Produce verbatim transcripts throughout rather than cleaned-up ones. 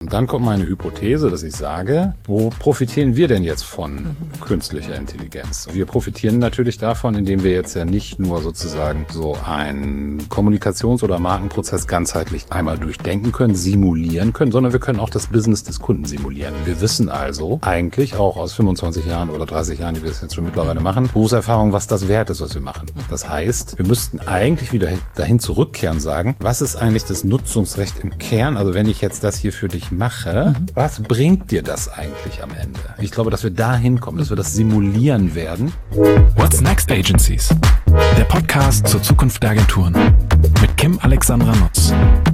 dann kommt meine Hypothese, dass ich sage, wo profitieren wir denn jetzt von mhm. künstlicher Intelligenz? Wir profitieren natürlich davon, indem wir jetzt ja nicht nur sozusagen so einen Kommunikations- oder Markenprozess ganzheitlich einmal durchdenken können, simulieren können, sondern wir können auch das Business des Kunden simulieren. Wir wissen also eigentlich auch aus fünfundzwanzig Jahren oder dreißig Jahren, die wir das jetzt schon mittlerweile machen, Berufserfahrung, was das wert ist, was wir machen. Das heißt, wir müssten eigentlich wieder dahin zurückkehren und sagen, was ist eigentlich das Nutzungsrecht im Kern? Also wenn ich jetzt das hier für dich mache, mhm. was bringt dir das eigentlich am Ende? Ich glaube, dass wir dahin kommen, dass wir das simulieren werden. What's Next Agencies? Der Podcast zur Zukunft der Agenturen mit Kim Alexandra Nutz.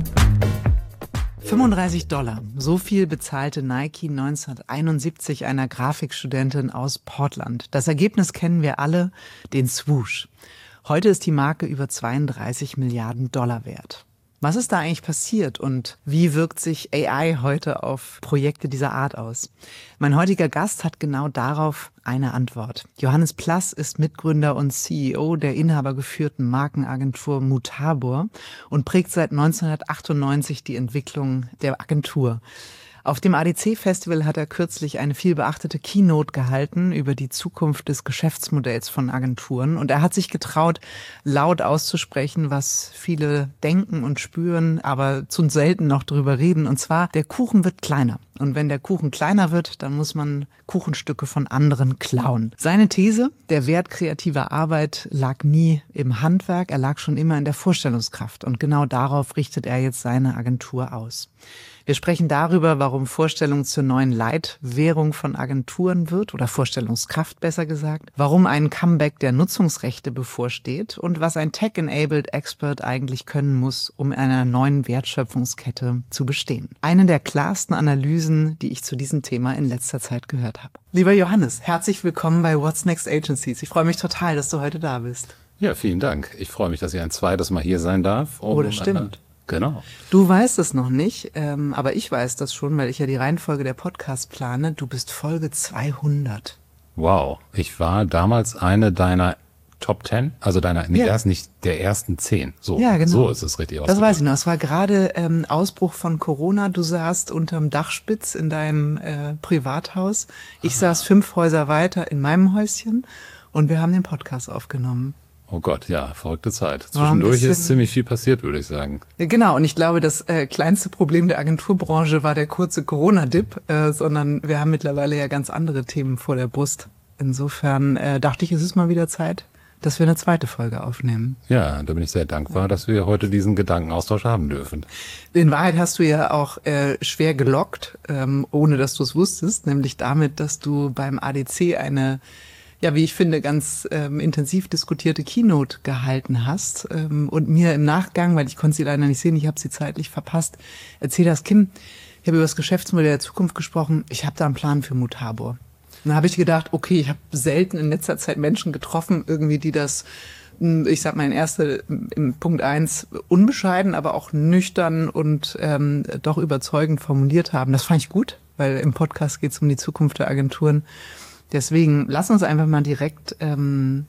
fünfunddreißig Dollar. So viel bezahlte Nike neunzehnhunderteinundsiebzig einer Grafikstudentin aus Portland. Das Ergebnis kennen wir alle, den Swoosh. Heute ist die Marke über zweiunddreißig Milliarden Dollar wert. Was ist da eigentlich passiert und wie wirkt sich A I heute auf Projekte dieser Art aus? Mein heutiger Gast hat genau darauf eine Antwort. Johannes Plass ist Mitgründer und C E O der inhabergeführten Markenagentur Mutabor und prägt seit neunzehnhundertachtundneunzig die Entwicklung der Agentur. Auf dem A D C-Festival hat er kürzlich eine viel beachtete Keynote gehalten über die Zukunft des Geschäftsmodells von Agenturen. Und er hat sich getraut, laut auszusprechen, was viele denken und spüren, aber zu selten noch drüber reden. Und zwar, der Kuchen wird kleiner. Und wenn der Kuchen kleiner wird, dann muss man Kuchenstücke von anderen klauen. Seine These, der Wert kreativer Arbeit lag nie im Handwerk, er lag schon immer in der Vorstellungskraft. Und genau darauf richtet er jetzt seine Agentur aus. Wir sprechen darüber, warum Vorstellung zur neuen Leitwährung von Agenturen wird oder Vorstellungskraft besser gesagt, warum ein Comeback der Nutzungsrechte bevorsteht und was ein Tech-enabled Expert eigentlich können muss, um in einer neuen Wertschöpfungskette zu bestehen. Eine der klarsten Analysen, die ich zu diesem Thema in letzter Zeit gehört habe. Lieber Johannes, herzlich willkommen bei What's Next Agencies. Ich freue mich total, dass du heute da bist. Ja, vielen Dank. Ich freue mich, dass ich ein zweites Mal hier sein darf. Um oh, das stimmt. Genau. Du weißt es noch nicht, ähm, aber ich weiß das schon, weil ich ja die Reihenfolge der Podcasts plane. Du bist Folge zweihundert. Wow, ich war damals eine deiner Top Ten, also deiner, nee, ja. erst nicht der ersten zehn. So, ja, genau. So ist es richtig ausgedrückt. Das weiß ich noch. Es war gerade ähm, Ausbruch von Corona. Du saßt unterm Dachspitz in deinem äh, Privathaus. Ich Aha. saß fünf Häuser weiter in meinem Häuschen und wir haben den Podcast aufgenommen. Oh Gott, ja, verrückte Zeit. Zwischendurch ist ziemlich viel passiert, würde ich sagen. Genau, und ich glaube, das äh, kleinste Problem der Agenturbranche war der kurze Corona-Dip, äh, sondern wir haben mittlerweile ja ganz andere Themen vor der Brust. Insofern äh, dachte ich, es ist mal wieder Zeit, dass wir eine zweite Folge aufnehmen. Ja, da bin ich sehr dankbar, dass wir heute diesen Gedankenaustausch haben dürfen. In Wahrheit hast du ja auch äh, schwer gelockt, ähm, ohne dass du es wusstest, nämlich damit, dass du beim A D C eine ja, wie ich finde, ganz ähm, intensiv diskutierte Keynote gehalten hast ähm, und mir im Nachgang, weil ich konnte sie leider nicht sehen, ich habe sie zeitlich verpasst, erzählt hast, Kim, ich habe über das Geschäftsmodell der Zukunft gesprochen, ich habe da einen Plan für Mutabor. Und dann habe ich gedacht, okay, ich habe selten in letzter Zeit Menschen getroffen, irgendwie, die das, ich sag mal in erster, im Punkt eins, unbescheiden, aber auch nüchtern und ähm, doch überzeugend formuliert haben. Das fand ich gut, weil im Podcast geht es um die Zukunft der Agenturen. Deswegen, lass uns einfach mal direkt ähm,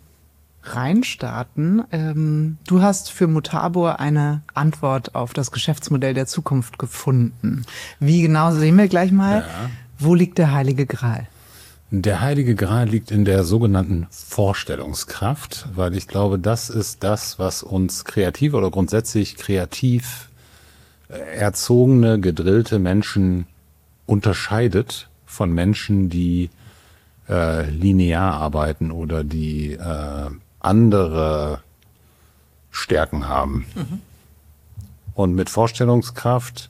reinstarten. Ähm, du hast für Mutabor eine Antwort auf das Geschäftsmodell der Zukunft gefunden. Wie genau, sehen wir gleich mal. Ja. Wo liegt der Heilige Gral? Der Heilige Gral liegt in der sogenannten Vorstellungskraft, weil ich glaube, das ist das, was uns kreative oder grundsätzlich kreativ erzogene, gedrillte Menschen unterscheidet von Menschen, die Äh, linear arbeiten oder die äh, andere Stärken haben. Mhm. Und mit Vorstellungskraft,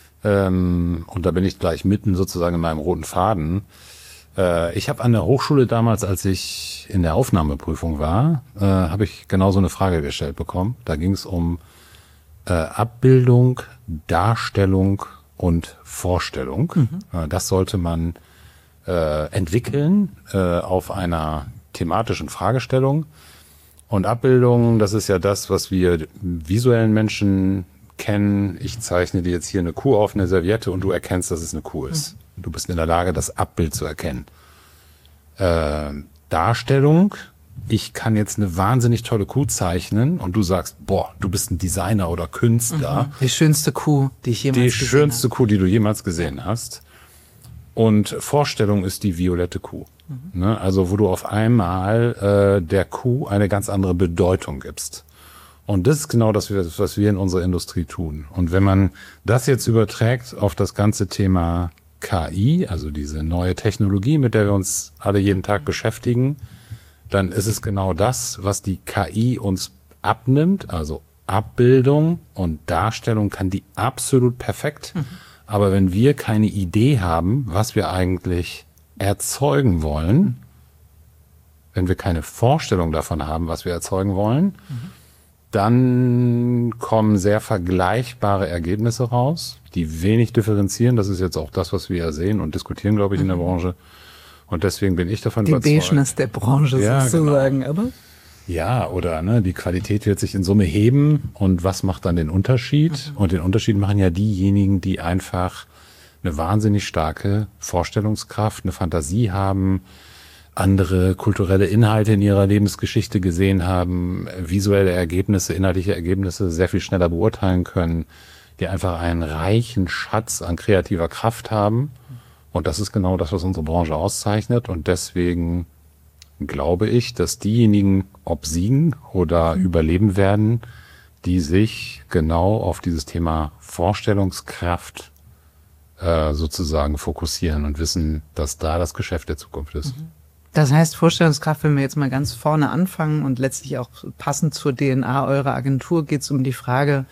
ähm, und da bin ich gleich mitten sozusagen in meinem roten Faden, äh, ich habe an der Hochschule damals, als ich in der Aufnahmeprüfung war, äh, habe ich genau so eine Frage gestellt bekommen. Da ging es um äh, Abbildung, Darstellung und Vorstellung. Mhm. Äh, das sollte man Äh, entwickeln äh, auf einer thematischen Fragestellung. Und Abbildung, das ist ja das, was wir visuellen Menschen kennen. Ich zeichne dir jetzt hier eine Kuh auf eine Serviette und du erkennst, dass es eine Kuh ist. Mhm. Du bist in der Lage, das Abbild zu erkennen. Äh, Darstellung, ich kann jetzt eine wahnsinnig tolle Kuh zeichnen und du sagst, boah, du bist ein Designer oder Künstler. Mhm. Die schönste Kuh, die ich jemals die gesehen habe. Die schönste Kuh, die du jemals gesehen hast. Und Vorstellung ist die violette Kuh. Mhm. Ne? Also wo du auf einmal äh, der Kuh eine ganz andere Bedeutung gibst. Und das ist genau das, was wir in unserer Industrie tun. Und wenn man das jetzt überträgt auf das ganze Thema K I, also diese neue Technologie, mit der wir uns alle jeden Tag beschäftigen, dann ist es genau das, was die K I uns abnimmt. Also Abbildung und Darstellung kann die absolut perfekt. Mhm. Aber wenn wir keine Idee haben, was wir eigentlich erzeugen wollen, wenn wir keine Vorstellung davon haben, was wir erzeugen wollen, mhm. dann kommen sehr vergleichbare Ergebnisse raus, die wenig differenzieren. Das ist jetzt auch das, was wir ja sehen und diskutieren, glaube ich, in der Branche. Und deswegen bin ich davon die überzeugt. Die Beigeness der Branche ja, sozusagen, genau. aber? Ja, oder ne, die Qualität wird sich in Summe heben. Und was macht dann den Unterschied? Mhm. Und den Unterschied machen ja diejenigen, die einfach eine wahnsinnig starke Vorstellungskraft, eine Fantasie haben, andere kulturelle Inhalte in ihrer Lebensgeschichte gesehen haben, visuelle Ergebnisse, inhaltliche Ergebnisse sehr viel schneller beurteilen können, die einfach einen reichen Schatz an kreativer Kraft haben. Und das ist genau das, was unsere Branche auszeichnet. Und deswegen glaube ich, dass diejenigen obsiegen oder mhm. überleben werden, die sich genau auf dieses Thema Vorstellungskraft äh, sozusagen fokussieren und wissen, dass da das Geschäft der Zukunft ist. Mhm. Das heißt, Vorstellungskraft, wenn wir jetzt mal ganz vorne anfangen und letztlich auch passend zur D N A eurer Agentur, geht es um die Frage,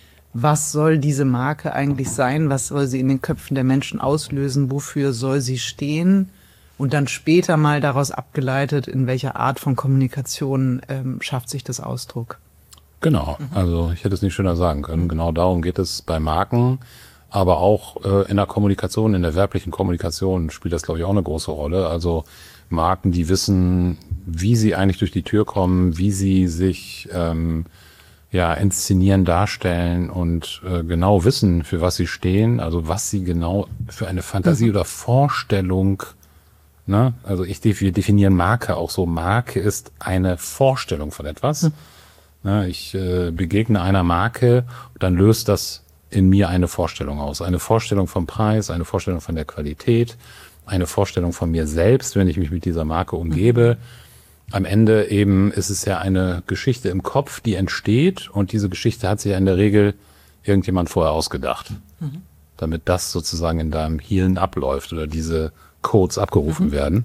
was soll diese Marke eigentlich sein? Was soll sie in den Köpfen der Menschen auslösen? Wofür soll sie stehen? Und dann später mal daraus abgeleitet, in welcher Art von Kommunikation ähm, schafft sich das Ausdruck? Genau, mhm. also ich hätte es nicht schöner sagen können. Genau darum geht es bei Marken, aber auch äh, in der Kommunikation, in der werblichen Kommunikation spielt das, glaube ich, auch eine große Rolle. Also Marken, die wissen, wie sie eigentlich durch die Tür kommen, wie sie sich ähm, ja inszenieren, darstellen und äh, genau wissen, für was sie stehen, also was sie genau für eine Fantasie mhm. oder Vorstellung, ne? Also ich wir definieren Marke auch so. Marke ist eine Vorstellung von etwas. Mhm. Ne? Ich äh, begegne einer Marke, dann löst das in mir eine Vorstellung aus. Eine Vorstellung vom Preis, eine Vorstellung von der Qualität, eine Vorstellung von mir selbst, wenn ich mich mit dieser Marke umgebe. Am Ende eben ist es ja eine Geschichte im Kopf, die entsteht und diese Geschichte hat sich ja in der Regel irgendjemand vorher ausgedacht, mhm. damit das sozusagen in deinem Hirn abläuft oder diese Codes abgerufen mhm. werden.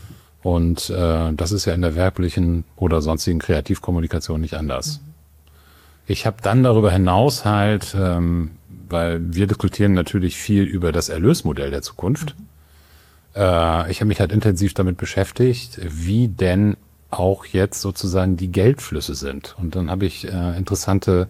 Und äh, das ist ja in der werblichen oder sonstigen Kreativkommunikation nicht anders. Mhm. Ich habe dann darüber hinaus halt, ähm, weil wir diskutieren natürlich viel über das Erlösmodell der Zukunft. Mhm. Äh, ich habe mich halt intensiv damit beschäftigt, wie denn auch jetzt sozusagen die Geldflüsse sind. Und dann habe ich äh, interessante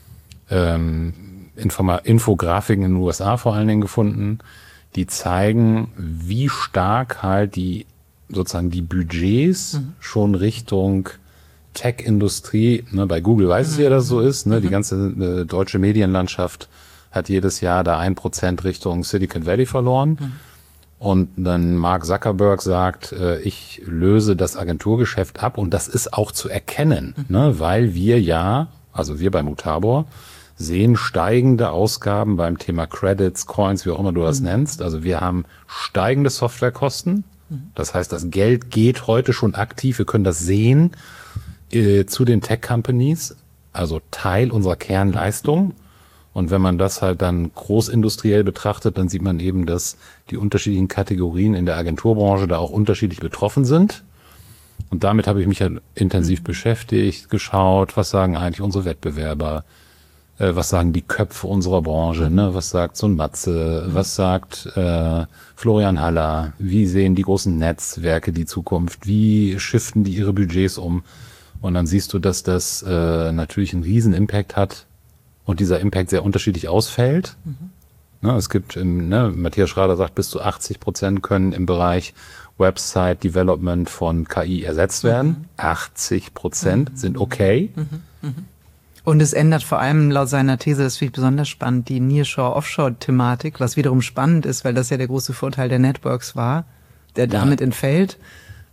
ähm, Informa- Infografiken in den U S A vor allen Dingen gefunden, die zeigen, wie stark halt die sozusagen die Budgets mhm. schon Richtung Tech-Industrie, ne, bei Google weiß mhm. es ja, dass es so ist, ne, mhm. die ganze äh, deutsche Medienlandschaft hat jedes Jahr da ein Prozent Richtung Silicon Valley verloren. Mhm. Und dann Mark Zuckerberg sagt, äh, ich löse das Agenturgeschäft ab und das ist auch zu erkennen, mhm. ne, weil wir ja, also wir bei Mutabor, sehen steigende Ausgaben beim Thema Credits, Coins, wie auch immer du das mhm. nennst. Also wir haben steigende Softwarekosten. Mhm. Das heißt, das Geld geht heute schon aktiv. Wir können das sehen äh, zu den Tech-Companies, also Teil unserer Kernleistung. Und wenn man das halt dann großindustriell betrachtet, dann sieht man eben, dass die unterschiedlichen Kategorien in der Agenturbranche da auch unterschiedlich betroffen sind. Und damit habe ich mich halt intensiv mhm. beschäftigt, geschaut, was sagen eigentlich unsere Wettbewerber, äh, was sagen die Köpfe unserer Branche, ne? Was sagt so ein Matze, mhm. was sagt äh, Florian Haller, wie sehen die großen Netzwerke die Zukunft, wie shiften die ihre Budgets um? Und dann siehst du, dass das äh, natürlich einen riesen Impact hat, und dieser Impact sehr unterschiedlich ausfällt. Mhm. Ne, es gibt, im, ne, Matthias Schrader sagt, bis zu achtzig Prozent können im Bereich Website Development von K I ersetzt werden. Mhm. achtzig Prozent mhm. sind okay. Mhm. Mhm. Und es ändert vor allem laut seiner These, das finde ich besonders spannend, die Nearshore-Offshore-Thematik, was wiederum spannend ist, weil das ja der große Vorteil der Networks war, der damit ja. entfällt.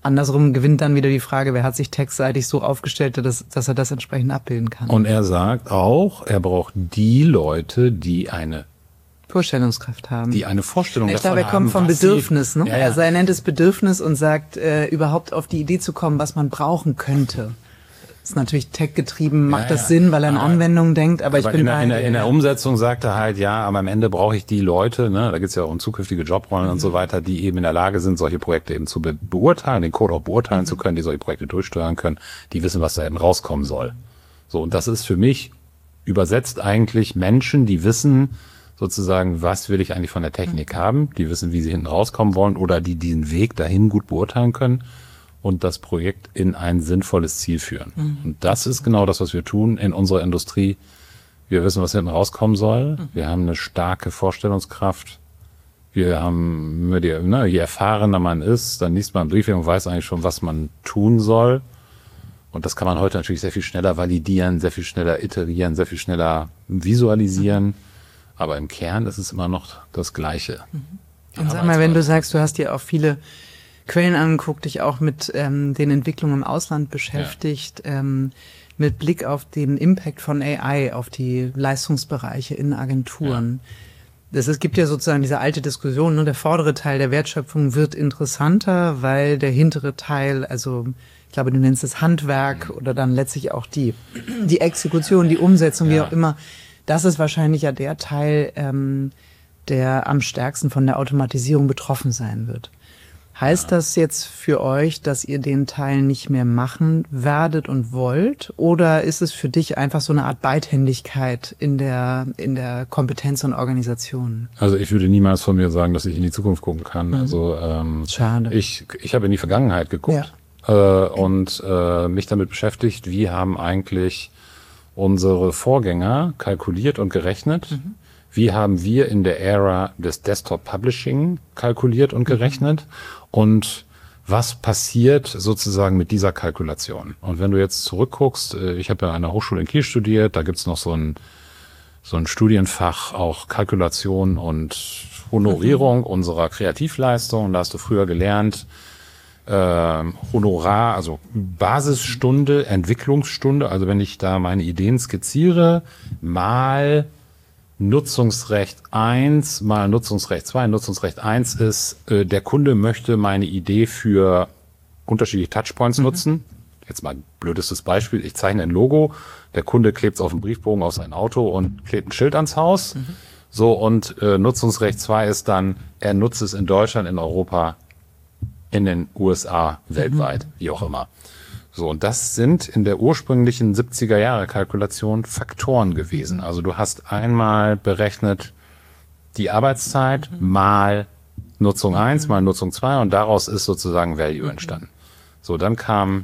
andersrum gewinnt dann wieder die Frage, wer hat sich textseitig so aufgestellt, dass, dass er das entsprechend abbilden kann. Und er sagt auch, er braucht die Leute, die eine Vorstellungskraft haben. Die eine Vorstellung ich davon glaube, er kommt haben, vom Bedürfnis. Sie, ne? ja, ja. Also er nennt es Bedürfnis und sagt, äh, überhaupt auf die Idee zu kommen, was man brauchen könnte. Ist natürlich tech-getrieben, macht ja, das ja. Sinn, weil er an aber, Anwendungen denkt, aber, aber ich bin in der, bei, in, der, in der Umsetzung sagt er halt, ja, aber am Ende brauche ich die Leute, ne, da geht es ja um zukünftige Jobrollen mhm. und so weiter, die eben in der Lage sind, solche Projekte eben zu be beurteilen, den Code auch beurteilen mhm. zu können, die solche Projekte durchsteuern können, die wissen, was da eben rauskommen soll. So, und das ist für mich übersetzt eigentlich Menschen, die wissen sozusagen, was will ich eigentlich von der Technik mhm. haben, die wissen, wie sie hinten rauskommen wollen oder die diesen Weg dahin gut beurteilen können und das Projekt in ein sinnvolles Ziel führen. Mhm. Und das ist genau das, was wir tun in unserer Industrie. Wir wissen, was hinten rauskommen soll. Mhm. Wir haben eine starke Vorstellungskraft. Wir haben, ne, je erfahrener man ist, dann liest man einen Brief und weiß eigentlich schon, was man tun soll. Und das kann man heute natürlich sehr viel schneller validieren, sehr viel schneller iterieren, sehr viel schneller visualisieren. Mhm. Aber im Kern ist es immer noch das Gleiche. Mhm. Und sag mal, wenn du sagst, du hast dir auch viele Quellen angeguckt, dich auch mit ähm, den Entwicklungen im Ausland beschäftigt, ja. ähm, mit Blick auf den Impact von A I auf die Leistungsbereiche in Agenturen. Ja. Das, es gibt ja sozusagen diese alte Diskussion, ne, der vordere Teil der Wertschöpfung wird interessanter, weil der hintere Teil, also ich glaube, du nennst es Handwerk oder dann letztlich auch die, die Exekution, die Umsetzung, ja. wie auch immer, das ist wahrscheinlich ja der Teil, ähm, der am stärksten von der Automatisierung betroffen sein wird. Heißt das jetzt für euch, dass ihr den Teil nicht mehr machen werdet und wollt? Oder ist es für dich einfach so eine Art Beidhändigkeit in der, in der Kompetenz und Organisation? Also ich würde niemals von mir sagen, dass ich in die Zukunft gucken kann. Mhm. Also ähm, Schade. Ich, ich habe in die Vergangenheit geguckt ja. äh, und äh, mich damit beschäftigt, wie haben eigentlich unsere Vorgänger kalkuliert und gerechnet. Mhm. Wie haben wir in der Ära des Desktop Publishing kalkuliert und gerechnet? Und was passiert sozusagen mit dieser Kalkulation? Und wenn du jetzt zurückguckst, ich habe ja an der Hochschule in Kiel studiert, da gibt's noch so ein, so ein Studienfach, auch Kalkulation und Honorierung mhm. unserer Kreativleistung. Da hast du früher gelernt, äh, Honorar, also Basisstunde, Entwicklungsstunde, also wenn ich da meine Ideen skizziere, mal Nutzungsrecht eins mal Nutzungsrecht zwei. Nutzungsrecht eins ist, äh, der Kunde möchte meine Idee für unterschiedliche Touchpoints mhm. nutzen. Jetzt mal ein blödestes Beispiel. Ich zeichne ein Logo, der Kunde klebt es auf den Briefbogen auf sein Auto und klebt ein Schild ans Haus. Mhm. So, und äh, Nutzungsrecht zwei ist dann, er nutzt es in Deutschland, in Europa, in den U S A, weltweit, mhm. wie auch immer. So, und das sind in der ursprünglichen siebziger Jahre Kalkulation Faktoren gewesen. Also du hast einmal berechnet die Arbeitszeit mhm. mal Nutzung eins mhm. mal Nutzung zwei und daraus ist sozusagen Value mhm. entstanden. So, dann kam,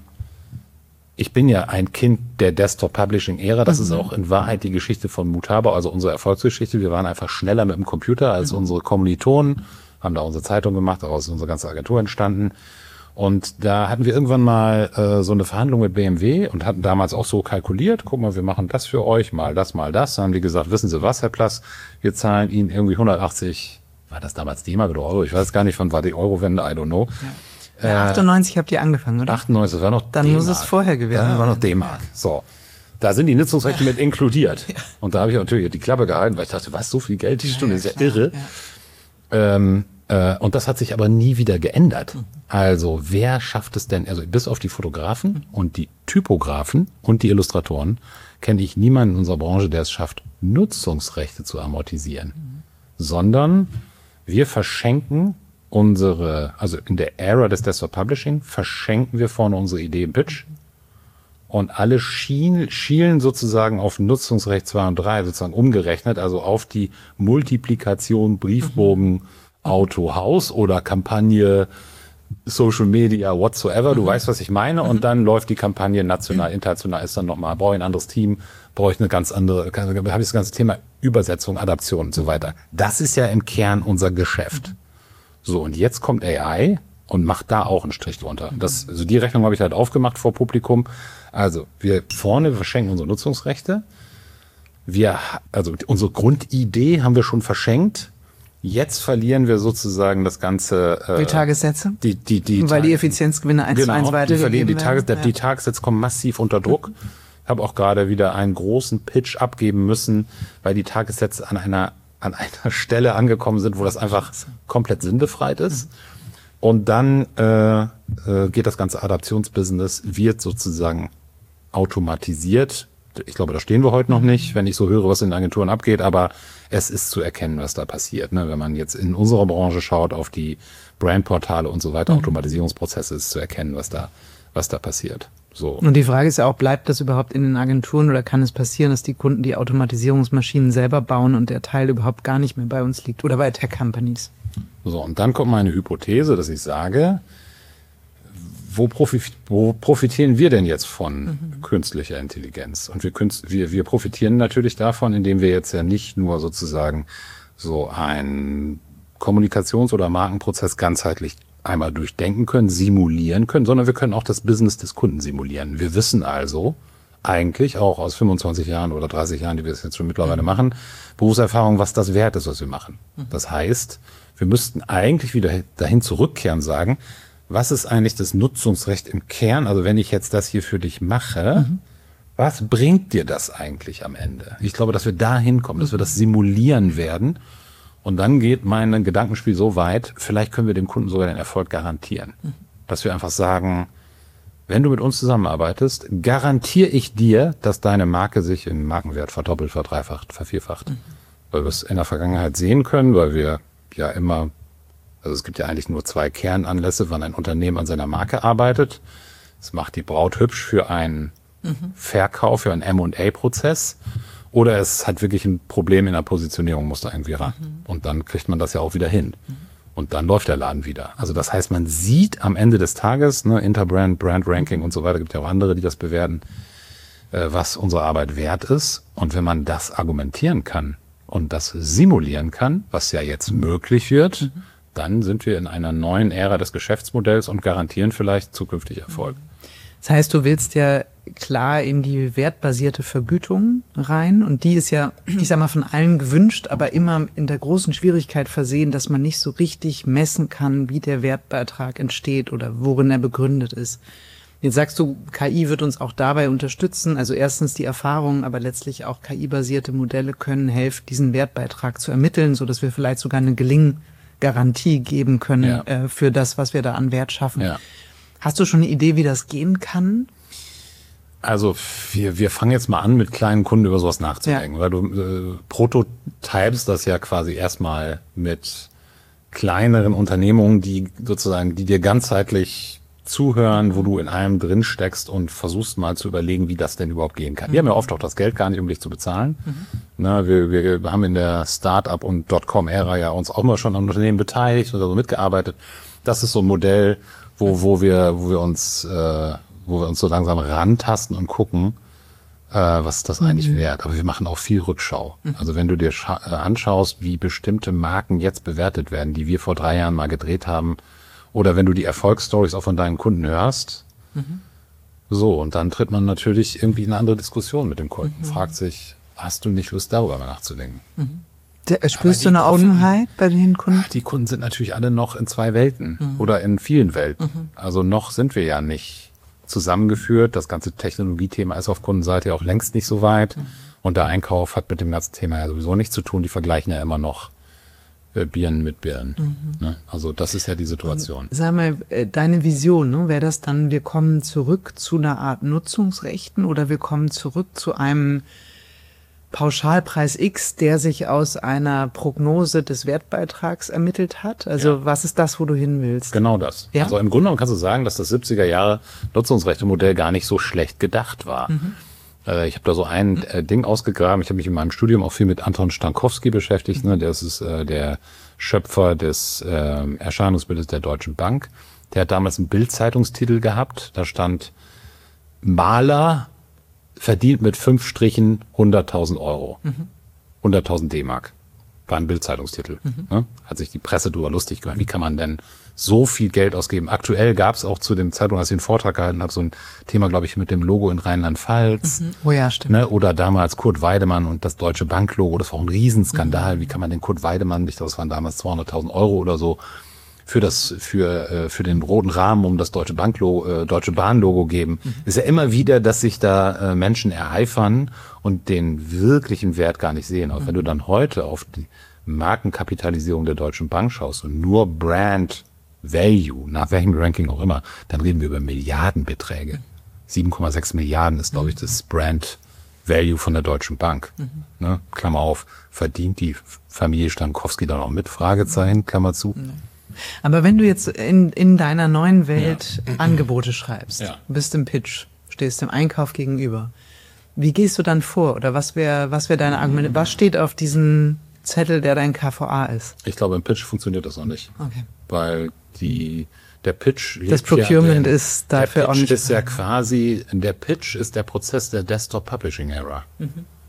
ich bin ja ein Kind der Desktop-Publishing-Ära, das mhm. ist auch in Wahrheit die Geschichte von Mutaba, also unsere Erfolgsgeschichte. Wir waren einfach schneller mit dem Computer als mhm. unsere Kommilitonen, haben da unsere Zeitung gemacht, daraus ist unsere ganze Agentur entstanden. Und da hatten wir irgendwann mal äh, so eine Verhandlung mit B M W und hatten damals auch so kalkuliert, guck mal, wir machen das für euch, mal das, mal das. Dann haben die gesagt, wissen Sie was, Herr Plass, wir zahlen Ihnen irgendwie hundertachtzig, war das damals D-Mark oder Euro? Ich weiß gar nicht, von war die Euro-Wende, I don't know. Ja. Ja, achtundneunzig habt ihr angefangen, oder? achtundneunzig, das war noch Dann muss es vorher gewesen sein. Dann war noch D-Mark. So. Da sind die Nutzungsrechte mit inkludiert. Ja. Und da habe ich natürlich die Klappe gehalten, weil ich dachte, was, so viel Geld die Stunde, ja, ja, ist ja irre. Ja. Ähm, äh, und das hat sich aber nie wieder geändert. Mhm. Also, wer schafft es denn, also bis auf die Fotografen mhm. und die Typografen und die Illustratoren, kenne ich niemanden in unserer Branche, der es schafft, Nutzungsrechte zu amortisieren. Mhm. Sondern wir verschenken unsere, also in der Ära des Desktop Publishing, verschenken wir vorne unsere Idee im Pitch. Und alle schielen, schielen sozusagen auf Nutzungsrecht zwei und drei, sozusagen umgerechnet, also auf die Multiplikation Briefbogen, mhm. Auto, Haus oder Kampagne, Social Media, whatsoever. Du mhm. weißt, was ich meine. Und mhm. dann läuft die Kampagne national, international, ist dann nochmal, brauche ich ein anderes Team, brauche ich eine ganz andere, habe ich das ganze Thema Übersetzung, Adaption und so weiter. Das ist ja im Kern unser Geschäft. Mhm. So, und jetzt kommt A I und macht da auch einen Strich drunter. Das, also die Rechnung habe ich halt aufgemacht vor Publikum. Also, wir vorne verschenken unsere Nutzungsrechte. Wir, also unsere Grundidee haben wir schon verschenkt. Jetzt verlieren wir sozusagen das ganze... Äh, die Tagessätze? Die, die, die Weil die Effizienzgewinne eins genau, zu eins weitergegeben die Tages, werden. Die ja. Tagessätze kommen massiv unter Druck. Mhm. Ich habe auch gerade wieder einen großen Pitch abgeben müssen, weil die Tagessätze an einer, an einer Stelle angekommen sind, wo das einfach komplett sinnbefreit ist. Mhm. Und dann äh, äh, geht das ganze Adaptionsbusiness, wird sozusagen automatisiert. Ich glaube, da stehen wir heute noch nicht, wenn ich so höre, was in den Agenturen abgeht, aber es ist zu erkennen, was da passiert. Ne? Wenn man jetzt in unserer Branche schaut, auf die Brandportale und so weiter, mhm. Automatisierungsprozesse, ist zu erkennen, was da, was da passiert. So. Und die Frage ist ja auch, bleibt das überhaupt in den Agenturen oder kann es passieren, dass die Kunden die Automatisierungsmaschinen selber bauen und der Teil überhaupt gar nicht mehr bei uns liegt oder bei Tech-Companies? So, und dann kommt meine Hypothese, dass ich sage, Wo, profit, wo profitieren wir denn jetzt von mhm. künstlicher Intelligenz? Und wir, wir, wir profitieren natürlich davon, indem wir jetzt ja nicht nur sozusagen so einen Kommunikations- oder Markenprozess ganzheitlich einmal durchdenken können, simulieren können, sondern wir können auch das Business des Kunden simulieren. Wir wissen also eigentlich auch aus fünfundzwanzig Jahren oder dreißig Jahren, die wir es jetzt schon mittlerweile mhm. machen, Berufserfahrung, was das wert ist, was wir machen. Mhm. Das heißt, wir müssten eigentlich wieder dahin zurückkehren und sagen, was ist eigentlich das Nutzungsrecht im Kern? Also wenn ich jetzt das hier für dich mache, mhm. was bringt dir das eigentlich am Ende? Ich glaube, dass wir da hinkommen, dass wir das simulieren werden. Und dann geht mein Gedankenspiel so weit, vielleicht können wir dem Kunden sogar den Erfolg garantieren. Mhm. Dass wir einfach sagen, wenn du mit uns zusammenarbeitest, garantiere ich dir, dass deine Marke sich im Markenwert verdoppelt, verdreifacht, vervierfacht. Mhm. Weil wir es in der Vergangenheit sehen können, weil wir ja immer... Also es gibt ja eigentlich nur zwei Kernanlässe, wann ein Unternehmen an seiner Marke arbeitet. Es macht die Braut hübsch für einen mhm. Verkauf, für einen M und A-Prozess. Oder es hat wirklich ein Problem in der Positionierung, muss da irgendwie ran. Mhm. Und dann kriegt man das ja auch wieder hin. Mhm. Und dann läuft der Laden wieder. Also das heißt, man sieht am Ende des Tages, ne, Interbrand, Brand Ranking und so weiter, gibt ja auch andere, die das bewerten, äh, was unsere Arbeit wert ist. Und wenn man das argumentieren kann und das simulieren kann, was ja jetzt möglich wird, mhm. dann sind wir in einer neuen Ära des Geschäftsmodells und garantieren vielleicht zukünftig Erfolg. Das heißt, du willst ja klar in die wertbasierte Vergütung rein und die ist ja, ich sag mal, von allen gewünscht, aber immer in der großen Schwierigkeit versehen, dass man nicht so richtig messen kann, wie der Wertbeitrag entsteht oder worin er begründet ist. Jetzt sagst du, K I wird uns auch dabei unterstützen, also erstens die Erfahrung, aber letztlich auch K I-basierte Modelle können helfen, diesen Wertbeitrag zu ermitteln, so dass wir vielleicht sogar eine Gelingen Garantie geben können ja. äh, für das, was wir da an Wert schaffen. Ja. Hast du schon eine Idee, wie das gehen kann? Also wir, wir fangen jetzt mal an, mit kleinen Kunden über sowas nachzudenken, ja. weil du äh, prototypest das ja quasi erstmal mit kleineren Unternehmungen, die sozusagen, die dir ganzheitlich zuhören, wo du in einem drin steckst und versuchst mal zu überlegen, wie das denn überhaupt gehen kann. Mhm. Wir haben ja oft auch das Geld gar nicht, um dich zu bezahlen. Mhm. Na, wir, wir haben in der Start-up und Dotcom-Ära ja uns auch immer schon an Unternehmen beteiligt oder so mitgearbeitet. Das ist so ein Modell, wo, wo wir, wo wir uns, äh, wo wir uns so langsam rantasten und gucken, äh, was ist das mhm. eigentlich wert. Aber wir machen auch viel Rückschau. Mhm. Also wenn du dir scha- äh, anschaust, wie bestimmte Marken jetzt bewertet werden, die wir vor drei Jahren mal gedreht haben, oder wenn du die Erfolgsstories auch von deinen Kunden hörst, mhm. so, und dann tritt man natürlich irgendwie in eine andere Diskussion mit dem Kunden. Mhm. Fragt sich, hast du nicht Lust, darüber mal nachzudenken? Mhm. Der, spürst du eine Kunden, Offenheit bei den Kunden? Ach, die Kunden sind natürlich alle noch in zwei Welten mhm. oder in vielen Welten. Mhm. Also noch sind wir ja nicht zusammengeführt. Das ganze Technologiethema ist auf Kundenseite ja auch längst nicht so weit. Mhm. Und der Einkauf hat mit dem ganzen Thema ja sowieso nichts zu tun. Die vergleichen ja immer noch Birnen mit Birnen. Mhm. Ne? Also das ist ja die Situation. Sag mal, deine Vision, ne? Wäre das dann, wir kommen zurück zu einer Art Nutzungsrechten oder wir kommen zurück zu einem Pauschalpreis X, der sich aus einer Prognose des Wertbeitrags ermittelt hat? Also ja. was ist das, wo du hin willst? Genau das. Ja? Also im Grunde genommen kannst du sagen, dass das siebziger Jahre Nutzungsrechte-Modell gar nicht so schlecht gedacht war. Mhm. Ich habe da so ein äh, Ding ausgegraben. Ich habe mich in meinem Studium auch viel mit Anton Stankowski beschäftigt. Ne? Der ist äh, der Schöpfer des äh, Erscheinungsbildes der Deutschen Bank. Der hat damals einen Bild-Zeitungstitel gehabt. Da stand, Maler verdient mit fünf Strichen hunderttausend Euro. Mhm. hunderttausend D-Mark. war ein Bild-Zeitungstitel. Mhm. Ne? Hat sich die Presse drüber lustig gemacht. Wie kann man denn so viel Geld ausgeben? Aktuell gab es auch zu dem Zeitpunkt, als ich den Vortrag gehalten habe, so ein Thema, glaube ich, mit dem Logo in Rheinland-Pfalz. Mhm. Oh ja, stimmt. Ne? Oder damals Kurt Weidemann und das Deutsche Banklogo. Das war auch ein Riesenskandal. Mhm. Wie kann man den Kurt Weidemann, ich glaube, das waren damals zweihunderttausend Euro oder so, für das, für, äh, für den roten Rahmen um das Deutsche Banklogo, äh, Deutsche Bahnlogo geben. Mhm. Ist ja immer wieder, dass sich da äh, Menschen ereifern und den wirklichen Wert gar nicht sehen. Aber mhm. wenn du dann heute auf die Markenkapitalisierung der Deutschen Bank schaust und nur Brand Value, nach welchem Ranking auch immer, dann reden wir über Milliardenbeträge. sieben Komma sechs Milliarden ist, glaube ich, das Brand Value von der Deutschen Bank. Mhm. Ne? Klammer auf, verdient die Familie Stankowski da noch mit? Fragezeichen, Klammer zu. Mhm. Aber wenn du jetzt in, in deiner neuen Welt ja. Angebote schreibst, ja. bist im Pitch, stehst dem Einkauf gegenüber, wie gehst du dann vor? Oder was wäre was wäre deine Argumente? Was steht auf diesem Zettel, der dein K V A ist? Ich glaube, im Pitch funktioniert das noch nicht. Okay. Weil die, der Pitch... Das Procurement ja, der, ist dafür der Pitch auch nicht... ist ja quasi, der Pitch ist der Prozess der Desktop Publishing Era. Mhm.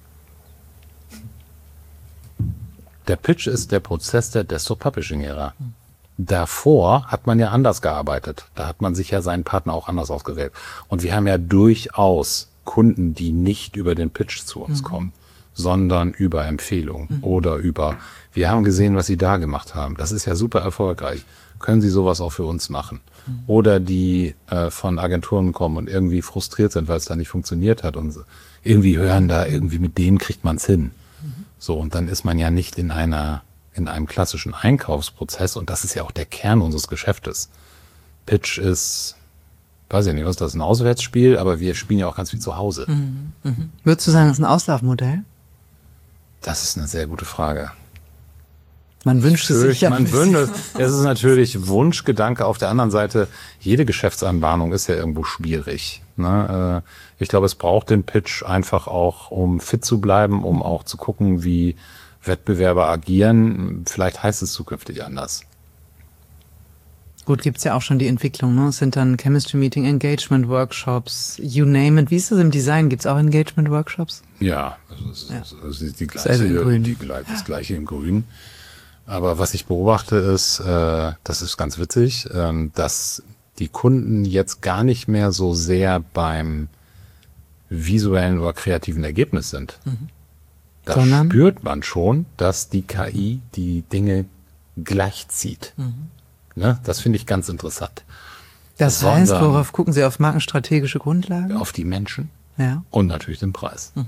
Der Pitch ist der Prozess der Desktop Publishing Ära. Mhm. Davor hat man ja anders gearbeitet. Da hat man sich ja seinen Partner auch anders ausgewählt. Und wir haben ja durchaus Kunden, die nicht über den Pitch zu uns mhm. kommen, sondern über Empfehlungen mhm. oder über, wir haben gesehen, was Sie da gemacht haben. Das ist ja super erfolgreich. Können Sie sowas auch für uns machen? Mhm. Oder die äh, von Agenturen kommen und irgendwie frustriert sind, weil es da nicht funktioniert hat und irgendwie hören da, irgendwie mit denen kriegt man es hin. Mhm. So, und dann ist man ja nicht in einer in einem klassischen Einkaufsprozess, und das ist ja auch der Kern unseres Geschäftes. Pitch ist, weiß ich nicht, was ist das, ein Auswärtsspiel, aber wir spielen ja auch ganz viel zu Hause. Mhm. Mhm. Würdest du sagen, das ist ein Auslaufmodell? Das ist eine sehr gute Frage. Man wünscht es sich ja. Man wünscht, es ist natürlich Wunschgedanke. Auf der anderen Seite, jede Geschäftsanbahnung ist ja irgendwo schwierig. Ne? Ich glaube, es braucht den Pitch einfach auch, um fit zu bleiben, um auch zu gucken, wie Wettbewerber agieren. Vielleicht heißt es zukünftig anders. Gut, gibt's ja auch schon die Entwicklung, ne? Es sind dann Chemistry Meeting, Engagement Workshops, you name it. Wie ist das im Design? Gibt's auch Engagement Workshops? Ja, also es ja. ist, es ist die gleiche, die, die, das gleiche in Grün. Aber was ich beobachte ist, äh, das ist ganz witzig, äh, dass die Kunden jetzt gar nicht mehr so sehr beim visuellen oder kreativen Ergebnis sind. Mhm. Da Sondern? spürt man schon, dass die K I die Dinge gleichzieht. Mhm. Ne? Das finde ich ganz interessant. Das, das heißt, worauf gucken Sie? Auf markenstrategische Grundlagen? Auf die Menschen ja. und natürlich den Preis. Mhm.